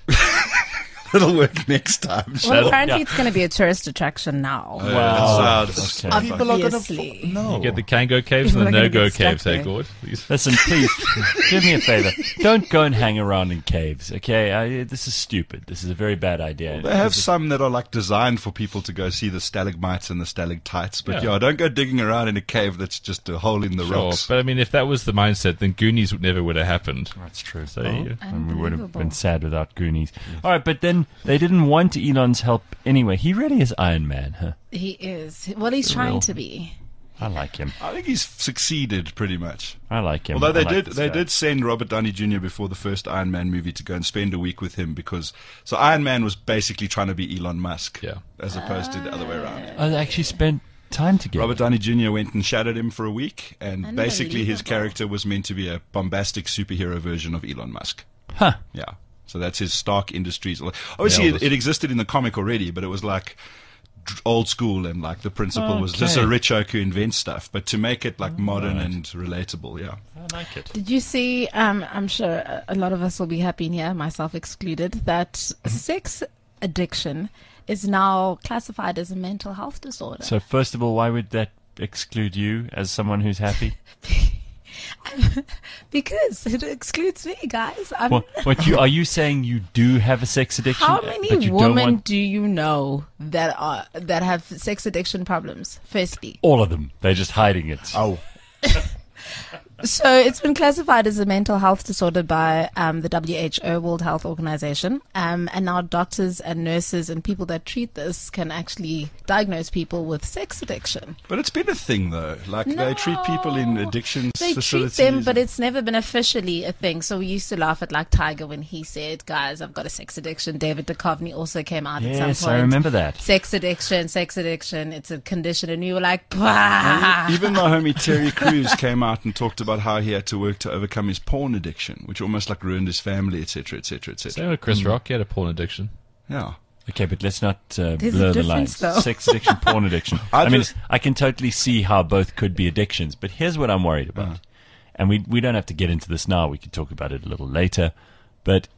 It'll work next time. Well, apparently yeah. it's going to be a tourist attraction now. Wow. That sounds- Okay. People are gonna Obviously. fo- no. You get the Kango caves People and the are gonna no-go get stuck caves, hey, there. Gord? These- Listen, please, do me a favor. Don't go and hang around in caves, okay? I, this is stupid. This is a very bad idea. They have some that are like designed for people to go see the stalagmites and the stalactites, but Yeah. yeah, don't go digging around in a cave that's just a hole in the Sure. rocks. But I mean, if that was the mindset, then Goonies would never would have happened. That's true. So There you yeah, go. and we would have Unbelievable. been sad without Goonies. All right, but then didn't. They didn't want Elon's help anyway. He really is Iron Man, huh? He is. Well, he's trying Real. to be. I like him. I think he's succeeded pretty much. I like him. Although they I like did, this they guy. did send Robert Downey Junior before the first Iron Man movie to go and spend a week with him because so Iron Man was basically trying to be Elon Musk, Yeah. as opposed to the other way around. Oh, they actually spent time together. Robert Downey Junior went and shadowed him for a week, and basically his Unbelievable. character was meant to be a bombastic superhero version of Elon Musk. Huh. Yeah. So that's his Stark Industries. Obviously, Nailed it, it. it existed in the comic already, but it was like dr- old school, and like the principle was just Okay. a rich oak who invents stuff. But to make it like modern and relatable, yeah. I like it. Did you see? Um, I'm sure a- a lot of us will be happy in here, myself excluded, that sex addiction is now classified as a mental health disorder. So first of all, why would that exclude you as someone who's happy? Because it excludes me, guys. I'm, What, what you are you saying? You do have a sex addiction? How but many you don't women want do you know that are that have sex addiction problems? Firstly, all of them? They're just hiding it. Oh, so it's been classified as a mental health disorder by um, the W H O, World Health Organization, um, and now doctors and nurses and people that treat this can actually diagnose people with sex addiction. But it's been a thing, though. Like, they treat people in addiction They treat facilities. them, but it's never been officially a thing. So we used to laugh at like Tiger when he said, "Guys, I've got a sex addiction." David Duchovny also came out at some Yes, point. I remember that. Sex addiction, sex addiction. It's a condition, and we were like, "Bah." Even my homie Terry Crews came out and talked about how he had to work to overcome his porn addiction, which almost like ruined his family, et cetera, et cetera, et Same cetera. with Chris Rock. He had a porn addiction. Yeah. Okay, but let's not uh, There's a blur the difference, lines. though. Sex addiction, porn addiction. I I, mean, just- I can totally see how both could be addictions, but here's what I'm worried about. Uh. And we we don't have to get into this now. We can talk about it a little later. But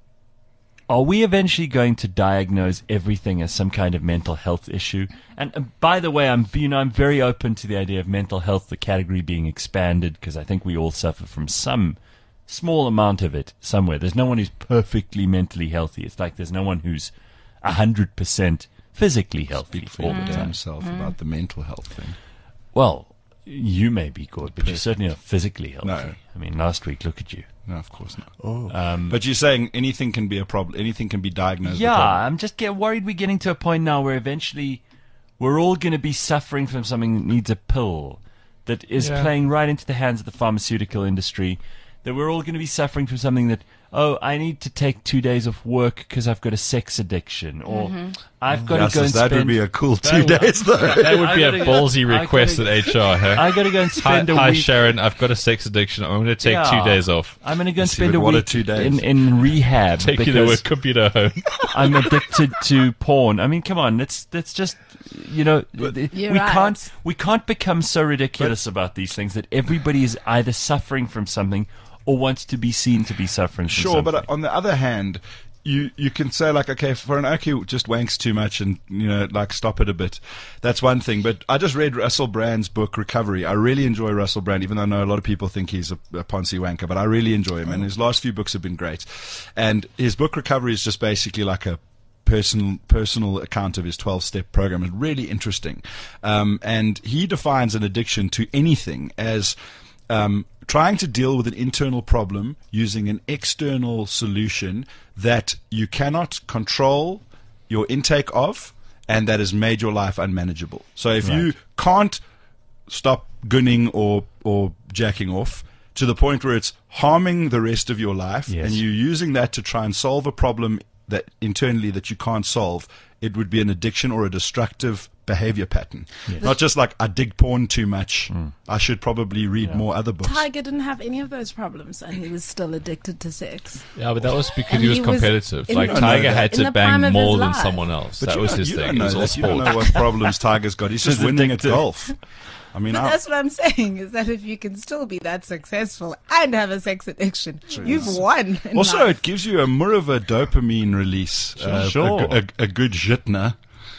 are we eventually going to diagnose everything as some kind of mental health issue? And uh, by the way, I'm you know I'm very open to the idea of mental health, the category being expanded, because I think we all suffer from some small amount of it somewhere. There's no one who's perfectly mentally healthy. It's like there's no one who's one hundred percent physically healthy Speak for all your the damn time. self about the mental health thing. Well, you may be good, but you're certainly not physically healthy. No. I mean, last week, look at you. No, of course not. oh. Um, But you're saying anything can be a problem. Anything can be diagnosed as a yeah, problem. I'm just get worried we're getting to a point now where eventually we're all going to be suffering from something that needs a pill that is Yeah. playing right into the hands of the pharmaceutical industry. That we're all going to be suffering from something that, oh, I need to take two days off work because I've got a sex addiction, or I've got Yes, to go and that spend. would be a cool two would- days, though. That would be I a gotta go- ballsy I request gotta- at H R. Huh? I got to go and Hi, spend a hi week. Sharon. I've got a sex addiction. I'm going to take Yeah. two days off. I'm going to go and See, spend but a what are week two days? in in rehab Take you to because a computer home. I'm addicted to porn. I mean, come on, let's let's just you know th- You're we right. can't we can't become so ridiculous about these things that everybody is either suffering from something or wants to be seen to be suffering from Sure, something. but on the other hand, you you can say like, okay, for an oak who just wanks too much and you know like stop it a bit, that's one thing. But I just read Russell Brand's book Recovery. I really enjoy Russell Brand, even though I know a lot of people think he's a, a Ponzi wanker, but I really enjoy him, and his last few books have been great. And his book Recovery is just basically like a personal personal account of his twelve-step program. It's really interesting, um, and he defines an addiction to anything as um, trying to deal with an internal problem using an external solution that you cannot control your intake of and that has made your life unmanageable. So if you Right. can't stop gunning or, or jacking off to the point where it's harming the rest of your life, Yes. and you're using that to try and solve a problem that internally that you can't solve, it would be an addiction or a destructive behavior pattern. Not just like I dig porn too much. I should probably read more other books. Tiger didn't have any of those problems, and he was still addicted to sex. Yeah, but that was because And he was he was competitive. in Like the- Tiger in had the to prime bang of more his than life. someone else. But that you was don't, his you thing. Don't It know was all that. You don't sport. know what problems Tiger's got. He's just He's winning at addicted. golf. I mean, But I, that's what I'm saying, is that if you can still be that successful and have a sex addiction, you've won. in also life. it gives you a more of a dopamine release. Uh, Sure. A, a, a good jitner.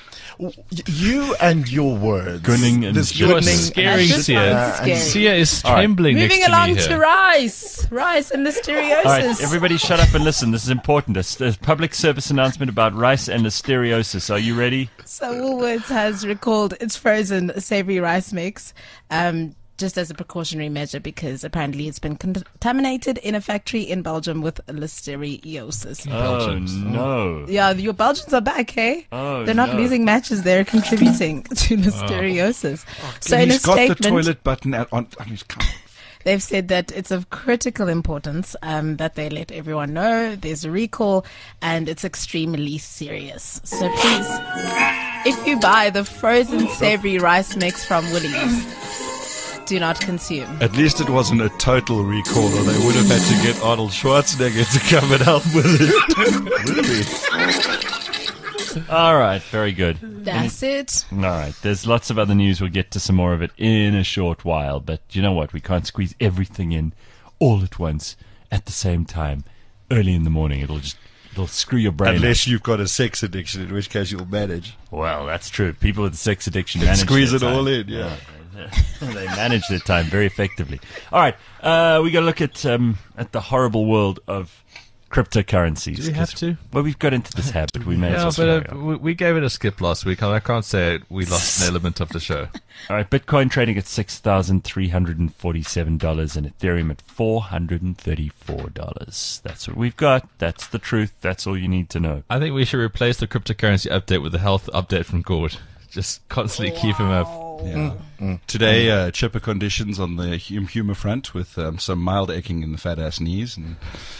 Y- You and your words. Gunning and This shitting. You are gunning scaring That's just Sia. uh, scary. Sia is All right. trembling Moving next to along me to here. rice. Rice and listeriosis. All right, everybody shut up and listen. This is important. A, a public service announcement about rice and listeriosis. Are you ready? So Woolworths has recalled its frozen savory rice mix um, just as a precautionary measure because apparently it's been contaminated in a factory in Belgium with listeriosis. Oh, no. Yeah, your Belgians are back, hey? Oh, They're not no. losing matches, they're contributing to listeriosis. So in And a he's got the statement, toilet button at, on. I mean, come on. they've said that it's of critical importance um, that they let everyone know there's a recall and it's extremely serious. So please, if you buy the frozen savory rice mix from Woolies, do not consume. At least it wasn't a total recall, or they would have had to get Arnold Schwarzenegger to come and help with it. All right, very good. That's it. All right, there's lots of other news. We'll get to some more of it in a short while. But you know what? We can't squeeze everything in all at once at the same time. Early in the morning, it'll just it'll screw your brain. Unless you've got a sex addiction, in which case you'll manage. up. Well, that's true. People with sex addiction manage Squeeze their it time. all in, yeah. They manage their time very effectively. All right, uh, we got to look at um, at the horrible world of cryptocurrencies. Do we have 'cause- to? Well, we've got into this habit. We may Yeah, as well but carry uh, on. we, we gave it a skip last week, and I can't say we lost an element of the show. All right, Bitcoin trading at six thousand three hundred forty-seven dollars and Ethereum at four hundred thirty-four dollars. That's what we've got. That's the truth. That's all you need to know. I think we should replace the cryptocurrency update with the health update from Gord. Just constantly keep him up. Yeah. Today, uh, chipper conditions on the hum- humour front with um, some mild aching in the fat ass knees, and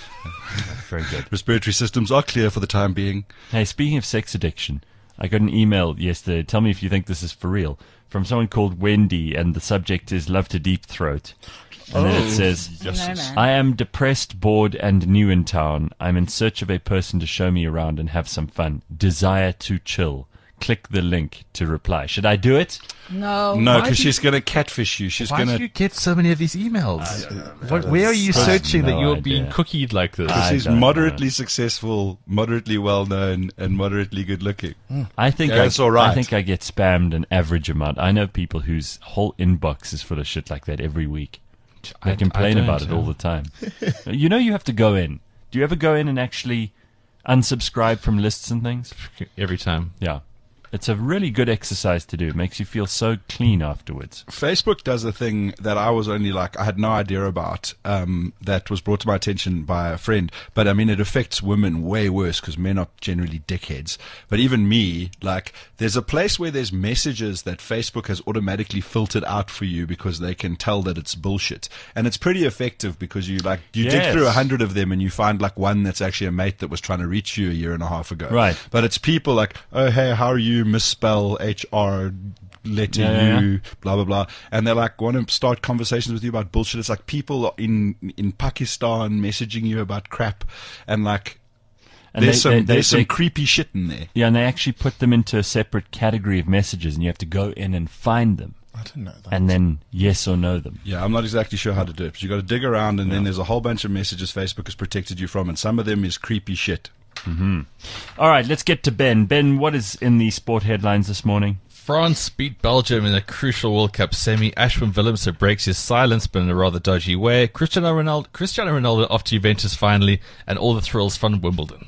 Very good. respiratory systems are clear for the time being. Hey, speaking of sex addiction, I got an email yesterday. Tell me if you think this is for real. From someone called Wendy, and the subject is love to deep throat. And then it says, No, man. I am depressed, bored, and new in town. I'm in search of a person to show me around and have some fun. Desire to chill. Click the link to reply. Should I do it? No. No, Why because do you- she's going to catfish you. She's Why going do to. you get so many of these emails? What, where are you searching that no you're idea. being cookied like this? I She's don't moderately know. successful, moderately well known, and moderately good looking. I think Yeah, I, that's all right. I think I get spammed an average amount. I know people whose whole inbox is full of shit like that every week. They I- complain I don't, about it all yeah. the time. You know you have to go in. Do you ever go in and actually unsubscribe from lists and things? Every time. Yeah. It's a really good exercise to do. It makes you feel so clean afterwards. Facebook does a thing that I was only like, I had no idea about, um, that was brought to my attention by a friend. But I mean, it affects women way worse because men are generally dickheads. But even me, like, there's a place where there's messages that Facebook has automatically filtered out for you because they can tell that it's bullshit. And it's pretty effective because you, like, you dig Yes. through a hundred of them and you find, like, one that's actually a mate that was trying to reach you a year and a half ago. Right. But it's people like, oh, hey, how are you? Misspell H R letter Yeah, U, yeah. blah blah blah, and they're like want to start conversations with you about bullshit. It's like people in in Pakistan messaging you about crap, and like And there's they- some they- they- there's some they- creepy shit in there. Yeah, and they actually put them into a separate category of messages, and you have to go in and find them, I didn't know that. and then yes or no them. Yeah, I'm not exactly sure how to do it, but you got to dig around, and then there's a whole bunch of messages Facebook has protected you from, and some of them is creepy shit. All right, let's get to Ben. Ben, what is in the sport headlines this morning? France beat Belgium in a crucial World Cup semi. Ashwin Willemse breaks his silence, but in a rather dodgy way. Cristiano Ronaldo, Cristiano Ronaldo off to Juventus finally, and all the thrills from Wimbledon.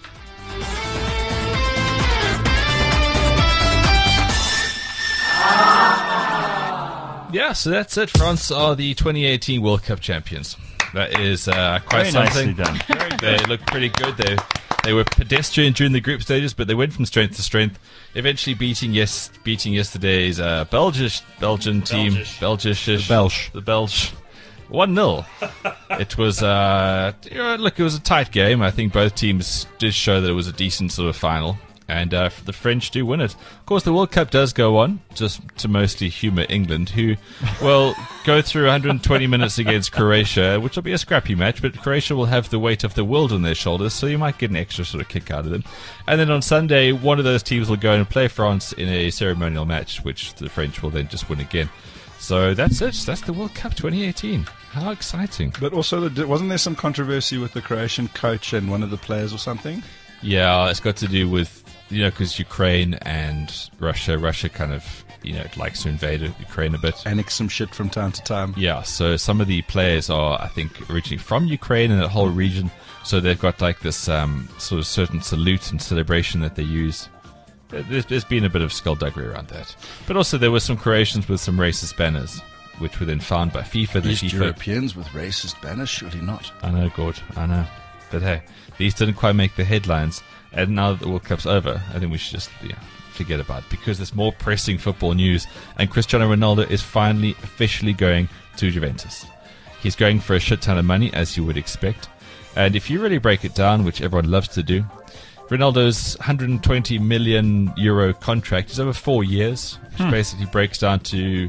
Yeah, so that's it. France are the twenty eighteen World Cup champions. That is uh, quite Very something. nicely done. They look pretty good. They they were pedestrian during the group stages, but they went from strength to strength. Eventually, beating yes, beating yesterday's uh, Belgish Belgian team, Belgish, The Belsh. the Belge, one nil. It was uh, you know, look, it was a tight game. I think both teams did show that it was a decent sort of final. And uh, the French do win it. Of course, the World Cup does go on, just to mostly humour England, who will go through one hundred twenty minutes against Croatia, which will be a scrappy match, but Croatia will have the weight of the world on their shoulders, so you might get an extra sort of kick out of them. And then on Sunday, one of those teams will go and play France in a ceremonial match, which the French will then just win again. So that's it. That's the World Cup twenty eighteen. How exciting. But also, the, wasn't there some controversy with the Croatian coach and one of the players or something? Yeah, it's got to do with, you know, because Ukraine and Russia, Russia kind of, you know, likes to invade Ukraine a bit. Annex some shit from time to time. Yeah, so some of the players are, I think, originally from Ukraine and that whole region. So they've got like this um, sort of certain salute and celebration that they use. There's, there's been a bit of skullduggery around that. But also there were some Croatians with some racist banners. which were then found by FIFA. The East FIFA Europeans with racist banners, surely not. I know, Gord, I know. But hey, these didn't quite make the headlines. And now that the World Cup's over, I think we should just yeah, forget about it, because there's more pressing football news. And Cristiano Ronaldo is finally officially going to Juventus. He's going for a shit ton of money, as you would expect. And if you really break it down, which everyone loves to do, Ronaldo's one hundred twenty million euro contract is over four years, which Hmm. basically breaks down to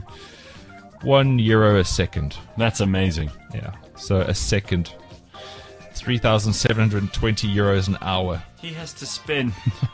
one euro a second. That's amazing. Yeah, so a second, three thousand seven hundred twenty euros an hour. He has to spend.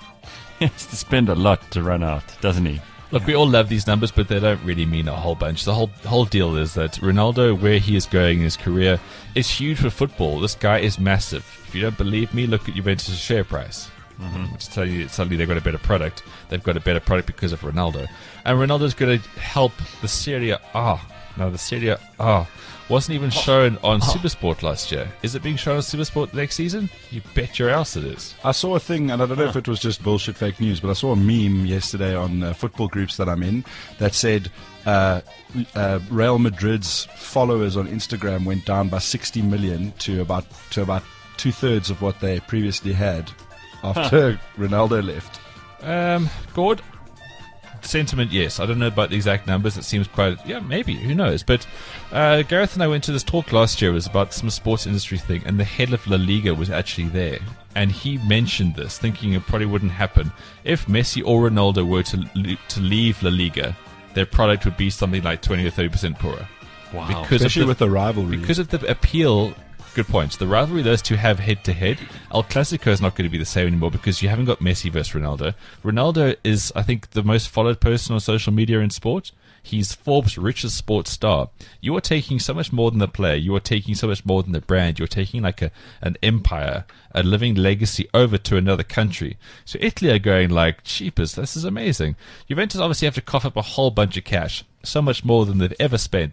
he has to spend a lot to run out, doesn't he? Look, we all love these numbers, but they don't really mean a whole bunch. The whole whole deal is that Ronaldo, where he is going in his career, is huge for football. This guy is massive. If you don't believe me, look at Juventus' share price. Mm-hmm. Which tell you that suddenly they've got a better product. They've got a better product because of Ronaldo. And Ronaldo's going to help the Serie A. No, the Serie A wasn't even shown on Supersport last year. Is it being shown on Supersport next season? You bet your ass it is. I saw a thing, and I don't know if it was just bullshit fake news, but I saw a meme yesterday on uh, football groups that I'm in that said uh, uh, Real Madrid's followers on Instagram went down by sixty million to about to about two thirds of what they previously had after Ronaldo left. Um, Gord, sentiment, yes. I don't know about the exact numbers. It seems quite, yeah, maybe. Who knows? But uh, Gareth and I went to this talk last year. It was about some sports industry thing, and the head of La Liga was actually there. And he mentioned this, thinking it probably wouldn't happen. If Messi or Ronaldo were to to leave La Liga, their product would be something like twenty or thirty percent poorer. Wow. Because Especially of the, with the rivalry. because of the appeal. Good points. The rivalry those two have head to head. El Clasico is not going to be the same anymore because you haven't got Messi versus Ronaldo. Ronaldo is, I think, the most followed person on social media in sport. He's Forbes' richest sports star. You are taking so much more than the player. You are taking so much more than the brand. You're taking like a an empire, a living legacy over to another country. So Italy are going like, cheapest, this is amazing. Juventus obviously have to cough up a whole bunch of cash. So much more than they've ever spent.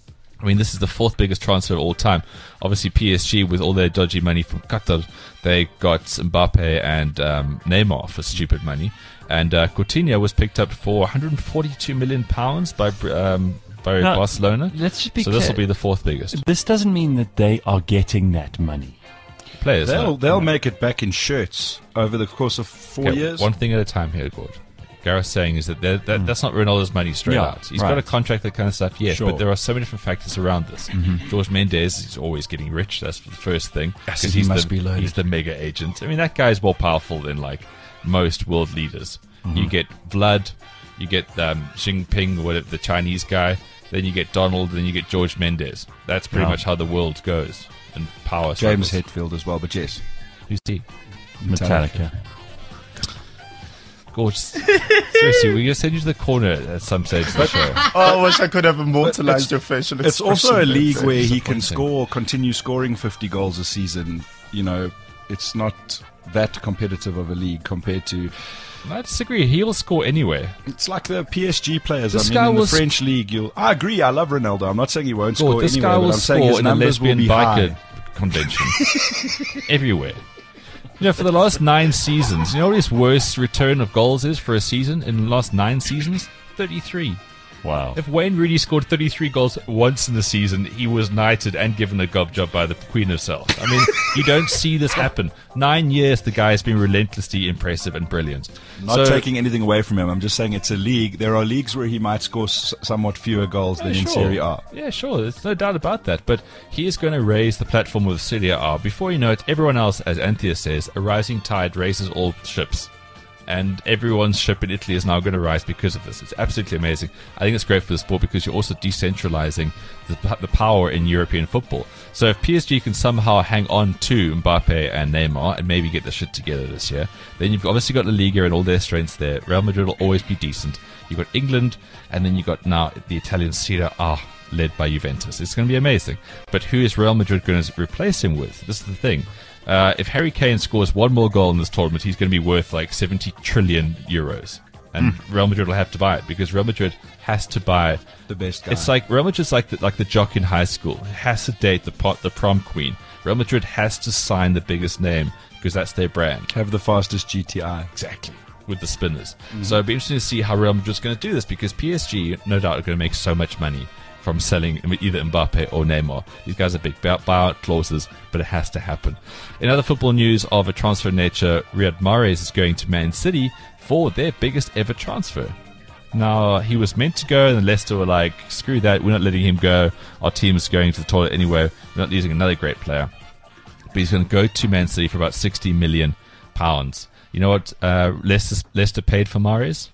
I mean, this is the fourth biggest transfer of all time. Obviously, P S G, with all their dodgy money from Qatar, they got Mbappe and um, Neymar for stupid money. And uh, Coutinho was picked up for one hundred forty-two million pounds by um, by Now, Barcelona. let's just be so this will clear. be the fourth biggest. This doesn't mean that they are getting that money. Players, They'll no. they'll make it back in shirts over the course of four Okay, years. One thing at a time here, Gord. Gareth's saying is that that that's not Ronaldo's money straight Yeah, out. He's right. got a contract, that kind of stuff, yes, Sure. but there are so many different factors around this. George Mendes is always getting rich. That's the first thing. Yes, 'Cause he he's must the, be loaded. He's the mega agent. I mean, that guy's more powerful than like most world leaders. You get Vlad, you get um, Xi Jinping, whatever, the Chinese guy, then you get Donald, then you get George Mendes. That's pretty Yeah. much how the world goes. And power James struggles. Hetfield as well, but yes. Who's he? Metallica. Gorgeous. Seriously, we're going to send you to the corner at some stage of the show. Oh, I wish I could have immortalized your facial It's also a expression. league That's where he can disappointing. score, continue scoring fifty goals a season. You know, it's not that competitive of a league compared to. I disagree. He'll score anywhere. It's like the P S G players. This I mean, guy in was- the French league, you'll. I agree. I love Ronaldo. I'm not saying he won't Lord, score this anywhere, guy but will I'm saying score his in a numbers will lesbian be biker high. convention. Everywhere. You know, for the last nine seasons, you know what his worst return of goals is for a season in the last nine seasons? thirty-three. Wow. If Wayne Rooney scored thirty-three goals once in the season, he was knighted and given a gob job by the Queen herself. I mean, you don't see this happen. Nine years, the guy has been relentlessly impressive and brilliant. Not So- taking anything away from him. I'm just saying it's a league. There are leagues where he might score s- somewhat fewer goals than Yeah, in sure. Serie A. Yeah, sure. There's no doubt about that. But he is going to raise the platform of Serie A. Before you know it, everyone else, as Anthea says, a rising tide raises all ships. And everyone's ship in Italy is now going to rise because of this. It's absolutely amazing. I think it's great for the sport because you're also decentralizing the, the power in European football. So if P S G can somehow hang on to Mbappe and Neymar and maybe get the shit together this year, then you've obviously got La Liga and all their strengths there. Real Madrid will always be decent. You've got England, and then you've got now the Italian Serie A led by Juventus. It's going to be amazing. But who is Real Madrid going to replace him with? This is the thing. Uh, if Harry Kane scores one more goal in this tournament, he's going to be worth like seventy trillion euros. And Real Madrid will have to buy it because Real Madrid has to buy. The best guy. It's like Real Madrid's like the, like the jock in high school. It has to date the pot, the prom queen. Real Madrid has to sign the biggest name because that's their brand. Have the fastest G T I. Exactly. With the spinners. So it'll be interesting to see how Real Madrid's going to do this because P S G, no doubt, are going to make so much money. from selling either Mbappe or Neymar. These guys are big buyout clauses, but it has to happen. In other football news of a transfer nature, Riyad Mahrez is going to Man City for their biggest ever transfer. Now, he was meant to go, and Leicester were like, screw that, we're not letting him go. Our team's going to the toilet anyway. We're not losing another great player. But he's going to go to Man City for about sixty million pounds. You know what uh, Leicester, Leicester paid for Mahrez?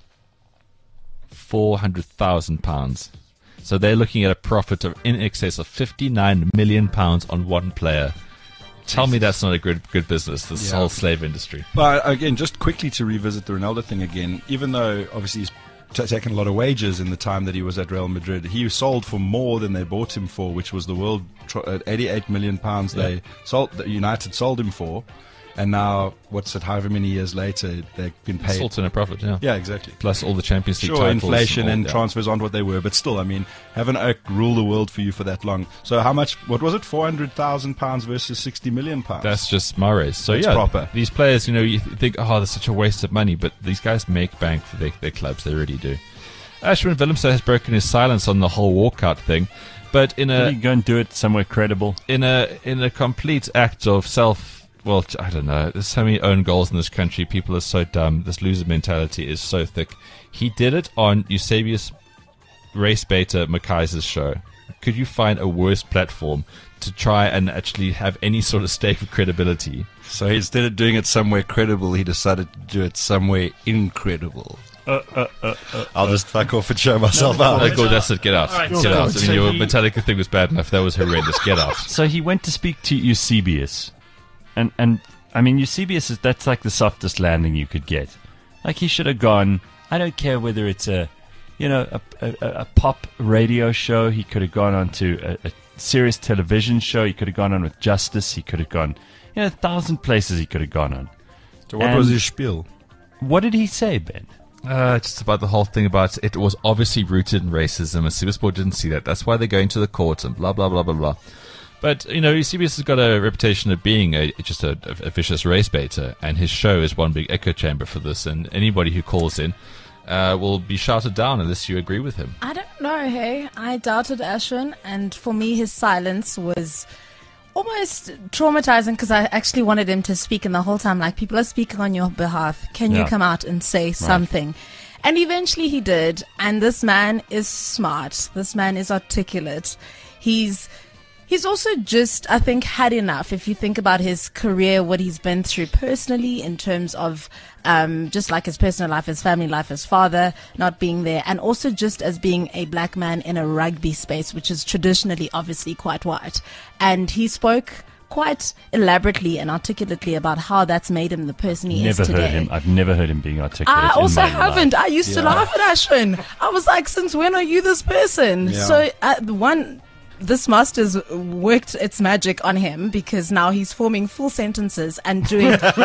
four hundred thousand pounds. So they're looking at a profit of in excess of fifty-nine million pounds on one player. Tell me that's not a good good business, this Yeah. whole slave industry. But again, just quickly to revisit the Ronaldo thing again, even though obviously he's t- taken a lot of wages in the time that he was at Real Madrid, he sold for more than they bought him for, which was the world tr- at eighty-eight million pounds. Yeah. They sold, that United sold him for, and now what's it? However many years later, they've been paid. Still turn a profit, yeah. Yeah, exactly. Plus all the Champions League Sure, titles. inflation all- and yeah. transfers aren't what they were, but still, I mean, have an oak rule the world for you for that long. So how much? What was it? Four hundred thousand pounds versus sixty million pounds. That's just Mahrez. So That's yeah, proper. these players, you know, you th- think, oh, that's such a waste of money, but these guys make bank for their, their clubs. They really do. Ashwin Willemse has broken his silence on the whole walkout thing, but in Did a he go and do it somewhere credible? in a in a complete act of self. Well, I don't know. There's so many own goals in this country. People are so dumb. This loser mentality is so thick. He did it on Eusebius Race Beta Mackay's show. Could you find a worse platform to try and actually have any sort of stake of credibility? So instead of doing it somewhere credible, he decided to do it somewhere incredible. Uh, uh, uh, uh, I'll just fuck off and show myself out. Oh, God, that's it. Get out. right, Get so- out. I so mean, your he- Metallica thing was bad enough. That was horrendous. Get out. So he went to speak to Eusebius. And, and I mean, Eusebius, is that's like the softest landing you could get. Like, he should have gone, I don't care whether it's a, you know, a, a, a pop radio show. He could have gone on to a, a serious television show. He could have gone on with Justice. He could have gone, you know, a thousand places he could have gone on. So what And- was his spiel? What did he say, Ben? Uh, just about the whole thing about it was obviously rooted in racism, and Supersport didn't see that. That's why they're going to the courts and blah, blah, blah, blah, blah. But, you know, Eusebius has got a reputation of being a just a, a vicious race baiter, and his show is one big echo chamber for this, and anybody who calls in uh, will be shouted down unless you agree with him. I don't know, hey. I doubted Ashwin, and for me, his silence was almost traumatizing because I actually wanted him to speak, and the whole time, like, people are speaking on your behalf. Can you Yeah. come out and say something? And eventually he did, and this man is smart. This man is articulate. He's He's also just, I think, had enough. If you think about his career, what he's been through personally in terms of um, just like his personal life, his family life, his father not being there, and also just as being a black man in a rugby space, which is traditionally obviously quite white. And he spoke quite elaborately and articulately about how that's made him the person he Never is today. heard him. I've never heard him being articulate. I in also my haven't. life. I used to laugh at Ashwin. I was like, since when are you this person? Yeah. So uh, the one, this master's worked its magic on him because now he's forming full sentences and doing what?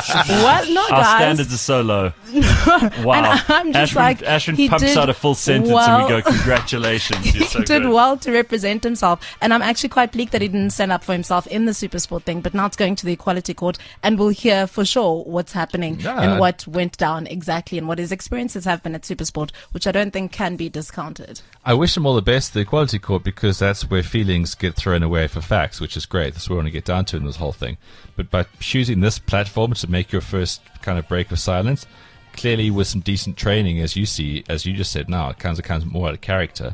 No, Our guys. standards are so low. Wow. And I'm just Ashwin, like, Ashwin he pumps did out a full sentence well. and we go, congratulations. You're so He did good. well to represent himself, and I'm actually quite bleak that he didn't stand up for himself in the Supersport thing. But now it's going to the Equality Court, and we'll hear for sure what's happening Yeah. and what went down exactly, and what his experiences have been at Supersport, which I don't think can be discounted. I wish him all the best at the Equality Court because that's where feelings get thrown away for facts, which is great. That's what we want to get down to in this whole thing. But by choosing this platform to make your first kind of break of silence, clearly with some decent training, as you see, as you just said now, it comes, it comes more out of character.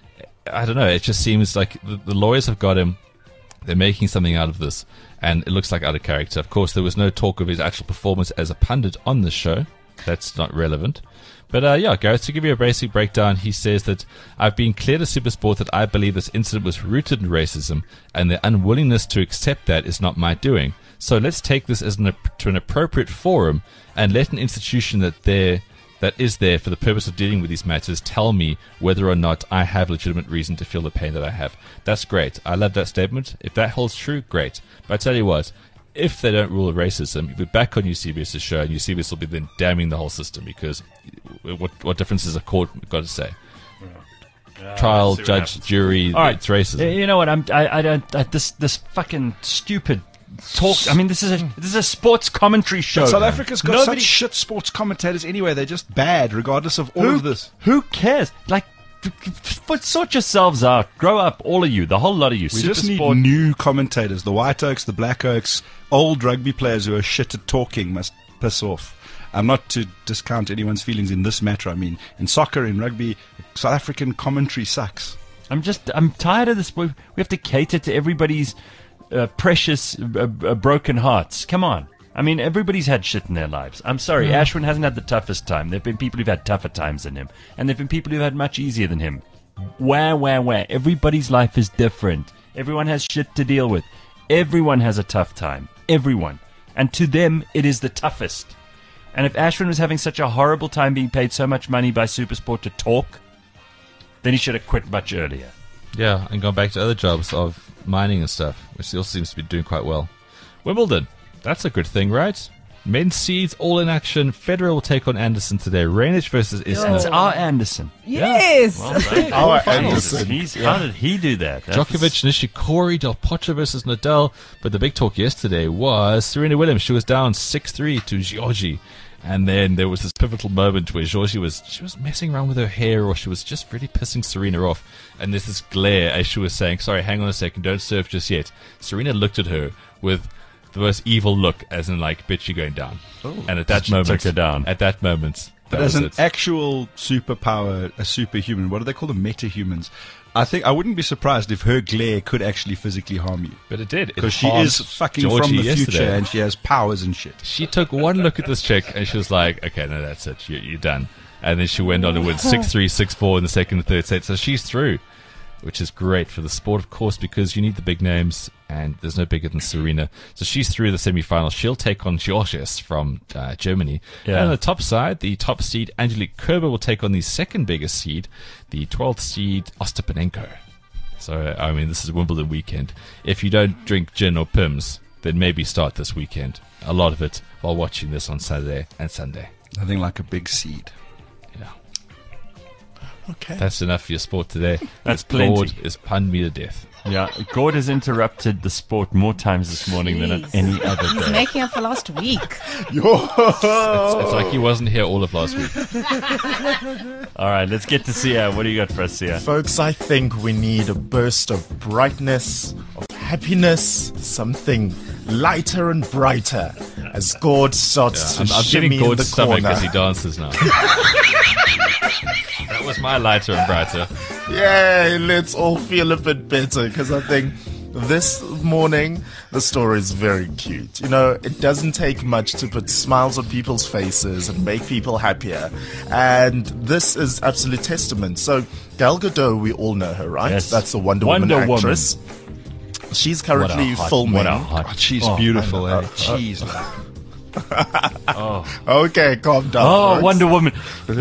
I don't know. It just seems like the, the lawyers have got him. They're making something out of this, and it looks like out of character. Of course, there was no talk of his actual performance as a pundit on the show. That's not relevant. But uh, yeah, Gareth, to give you a basic breakdown, he says that I've been clear to Supersport that I believe this incident was rooted in racism, and the unwillingness to accept that is not my doing. So let's take this as an, to an appropriate forum and let an institution that there that is there for the purpose of dealing with these matters tell me whether or not I have legitimate reason to feel the pain that I have. That's great. I love that statement. If that holds true, great. But I tell you what, if they don't rule racism, you'll be back on Eusebius' show, and Eusebius will be then damning the whole system because what what difference has a court got to say? Trial, see what judge, happens. jury, All right. it's racism. You know what? I'm. I. I don't. I, this. This fucking stupid talk. I mean, this is a. This is a sports commentary show. South Africa's got Nobody- such shit sports commentators anyway. They're just bad, regardless of all Who, of this. who cares? Like, But sort yourselves out. Grow up, all of you, the whole lot of you. We just need Supersport. new commentators. The White Oaks, the Black Oaks, old rugby players who are shit at talking must piss off. I'm not to discount anyone's feelings in this matter. I mean, in soccer, in rugby, South African commentary sucks. I'm just, I'm tired of this. We we have to cater to everybody's uh, precious, uh, uh, broken hearts. Come on. I mean, everybody's had shit in their lives. I'm sorry, Mm. Ashwin hasn't had the toughest time. There have been people who've had tougher times than him. And there have been people who've had much easier than him. Where, where, where? Everybody's life is different. Everyone has shit to deal with. Everyone has a tough time. Everyone. And to them, it is the toughest. And if Ashwin was having such a horrible time being paid so much money by Supersport to talk, then he should have quit much earlier. Yeah, and gone back to other jobs of mining and stuff, which he also seems to be doing quite well. Wimbledon, that's a good thing, right? Men's seeds all in action. Federer will take on Anderson today. Raonic versus It's Isner. our Anderson. Yes. Well, right. Our Finals. Anderson. He's, How did he do that? That's- Djokovic, Nishikori, Del Potro versus Nadal. But the big talk yesterday was Serena Williams. She was down six three to Giorgi. And then there was this pivotal moment where Giorgi was she was messing around with her hair, or she was just really pissing Serena off. And there's this glare as she was saying, sorry, hang on a second, don't serve just yet. Serena looked at her with the most evil look, as in like, bitch, you're going down. And at that She moment, took her down. At that moment, that But as was an it. actual superpower, a superhuman, what do they call them? Metahumans. I think I wouldn't be surprised if her glare could actually physically harm you. But it did. It Because she harmed is fucking Georgie from the yesterday. future and she has powers and shit. She took one look at this chick and she was like, okay, no, that's it. You, you're done. And then she went on to win six three, six four in the second and third set. So she's through, which is great for the sport, of course, because you need the big names and there's no bigger than Serena. So she's through the semi-final. She'll take on Georges from uh, Germany. Yeah. And on the top side, the top seed, Angelique Kerber, will take on the second biggest seed, the twelfth seed, Ostapenenko. So, I mean, this is Wimbledon weekend. If you don't drink gin or Pimm's, then maybe start this weekend. A lot of it while watching this on Saturday and Sunday. Nothing like a big seed. Yeah. Okay. That's enough for your sport today. That's This board plenty. is punned me to death. Yeah, Gord has interrupted the sport more times this morning than at Jeez. any other He's day. making up for last week. Yo. It's, it's like he wasn't here all of last week. All right, let's get to Sia. What do you got for us, Sia? Folks, I think we need a burst of brightness, of happiness, something lighter and brighter as God starts I'm, to I'm shimmy getting in Gord's the stomach corner. as he dances now. That was my lighter and brighter. Yay, let's all feel a bit better because I think this morning the story is very cute. You know, it doesn't take much to put smiles on people's faces and make people happier. And this is absolute testament. So, Gal Gadot, we all know her, right? Yes. That's the Wonder, Wonder Woman Woman. actress. She's What a currently hot, filming. what a hot. God, she's Oh, beautiful, I know. eh? Jeez. Okay, calm down. Oh, folks. Wonder Woman.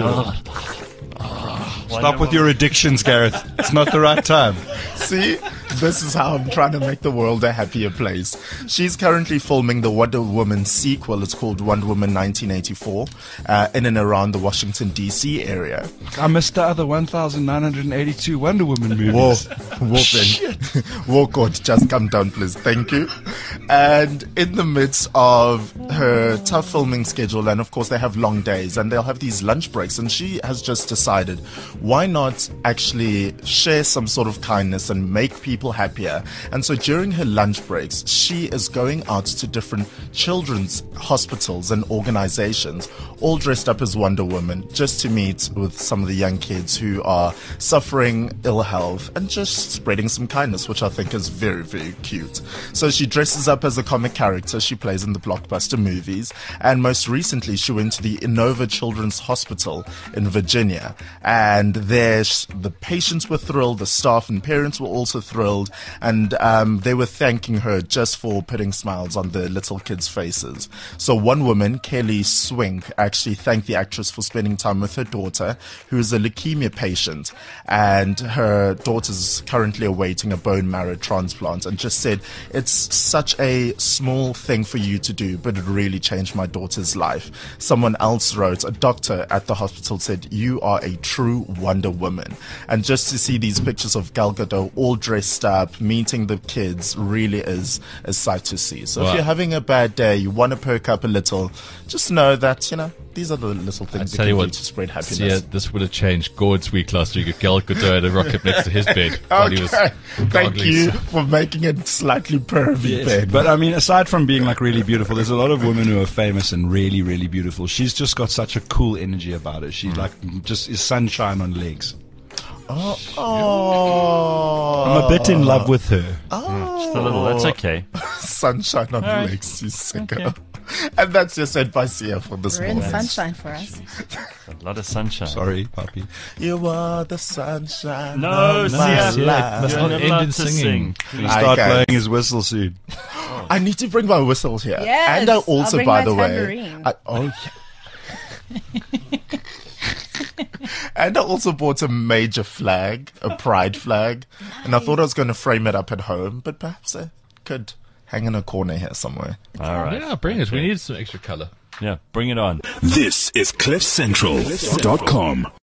Stop with your addictions, Gareth. It's not the right time. See, this is how I'm trying to make the world a happier place. She's currently filming the Wonder Woman sequel. It's called Wonder Woman nineteen eighty-four, uh, in and around the Washington, D C area. I missed the other one thousand nine hundred eighty-two Wonder Woman Whoa, movies. whoa, then. Whoa, God, just come down, please. Thank you. And in the midst of her tough filming schedule, and of course they have long days, and they'll have these lunch breaks, and she has just decided, why not actually share some sort of kindness and make people happier? And so during her lunch breaks, she is going out to different children's hospitals and organizations, all dressed up as Wonder Woman, just to meet with some of the young kids who are suffering ill health and just spreading some kindness, which I think is very, very cute. So she dresses up as a comic character she plays in the blockbuster movies, and most recently she went to the Inova Children's Hospital in Virginia, and there sh- the patients were thrilled, the staff and parents were also thrilled, and um, they were thanking her just for putting smiles on the little kids' faces. So one woman, Kelly Swink, actually thanked the actress for spending time with her daughter, who is a leukemia patient, and her daughter's currently awaiting a bone marrow transplant, and just said it's such a a small thing for you to do, but it really changed my daughter's life. Someone else wrote, a doctor at the hospital said, you are a true Wonder Woman. And just to see these pictures of Gal Gadot all dressed up, meeting the kids, really is a sight to see. So Wow. if you're having a bad day, you want to perk up a little, just know that, you know, these are the little I things you tell can you do what, to spread happiness. yeah, this would have changed Gord's week last week if Gal Gadot had a rocket next to his bed while he was Okay, thank gargling you some- for making it slightly pervy, Ben. But I mean, aside from being like really beautiful, there's a lot of women who are famous and really, really beautiful. She's just got such a cool energy about her. She like just is sunshine on legs. oh, oh, I'm a bit in love with her. Just a little. That's okay. sunshine on right. legs, you sicko. And that's just advice here for this We're in morning. sunshine for us. A lot of sunshine. Sorry, puppy. You are the sunshine. No, of my Sia. life. Must You're not not end allowed in to singing. sing. He'll start Okay. playing his whistle soon. I need to bring my whistle here. Yes, and I I'll also, bring by my the way, tambourine. I, oh yeah. And I also bought a major flag, a pride flag, and I thought I was going to frame it up at home, but perhaps I could hang in a corner here somewhere. All right. Yeah, bring it. We Okay. need some extra color. Yeah, bring it on. This is cliff central dot com.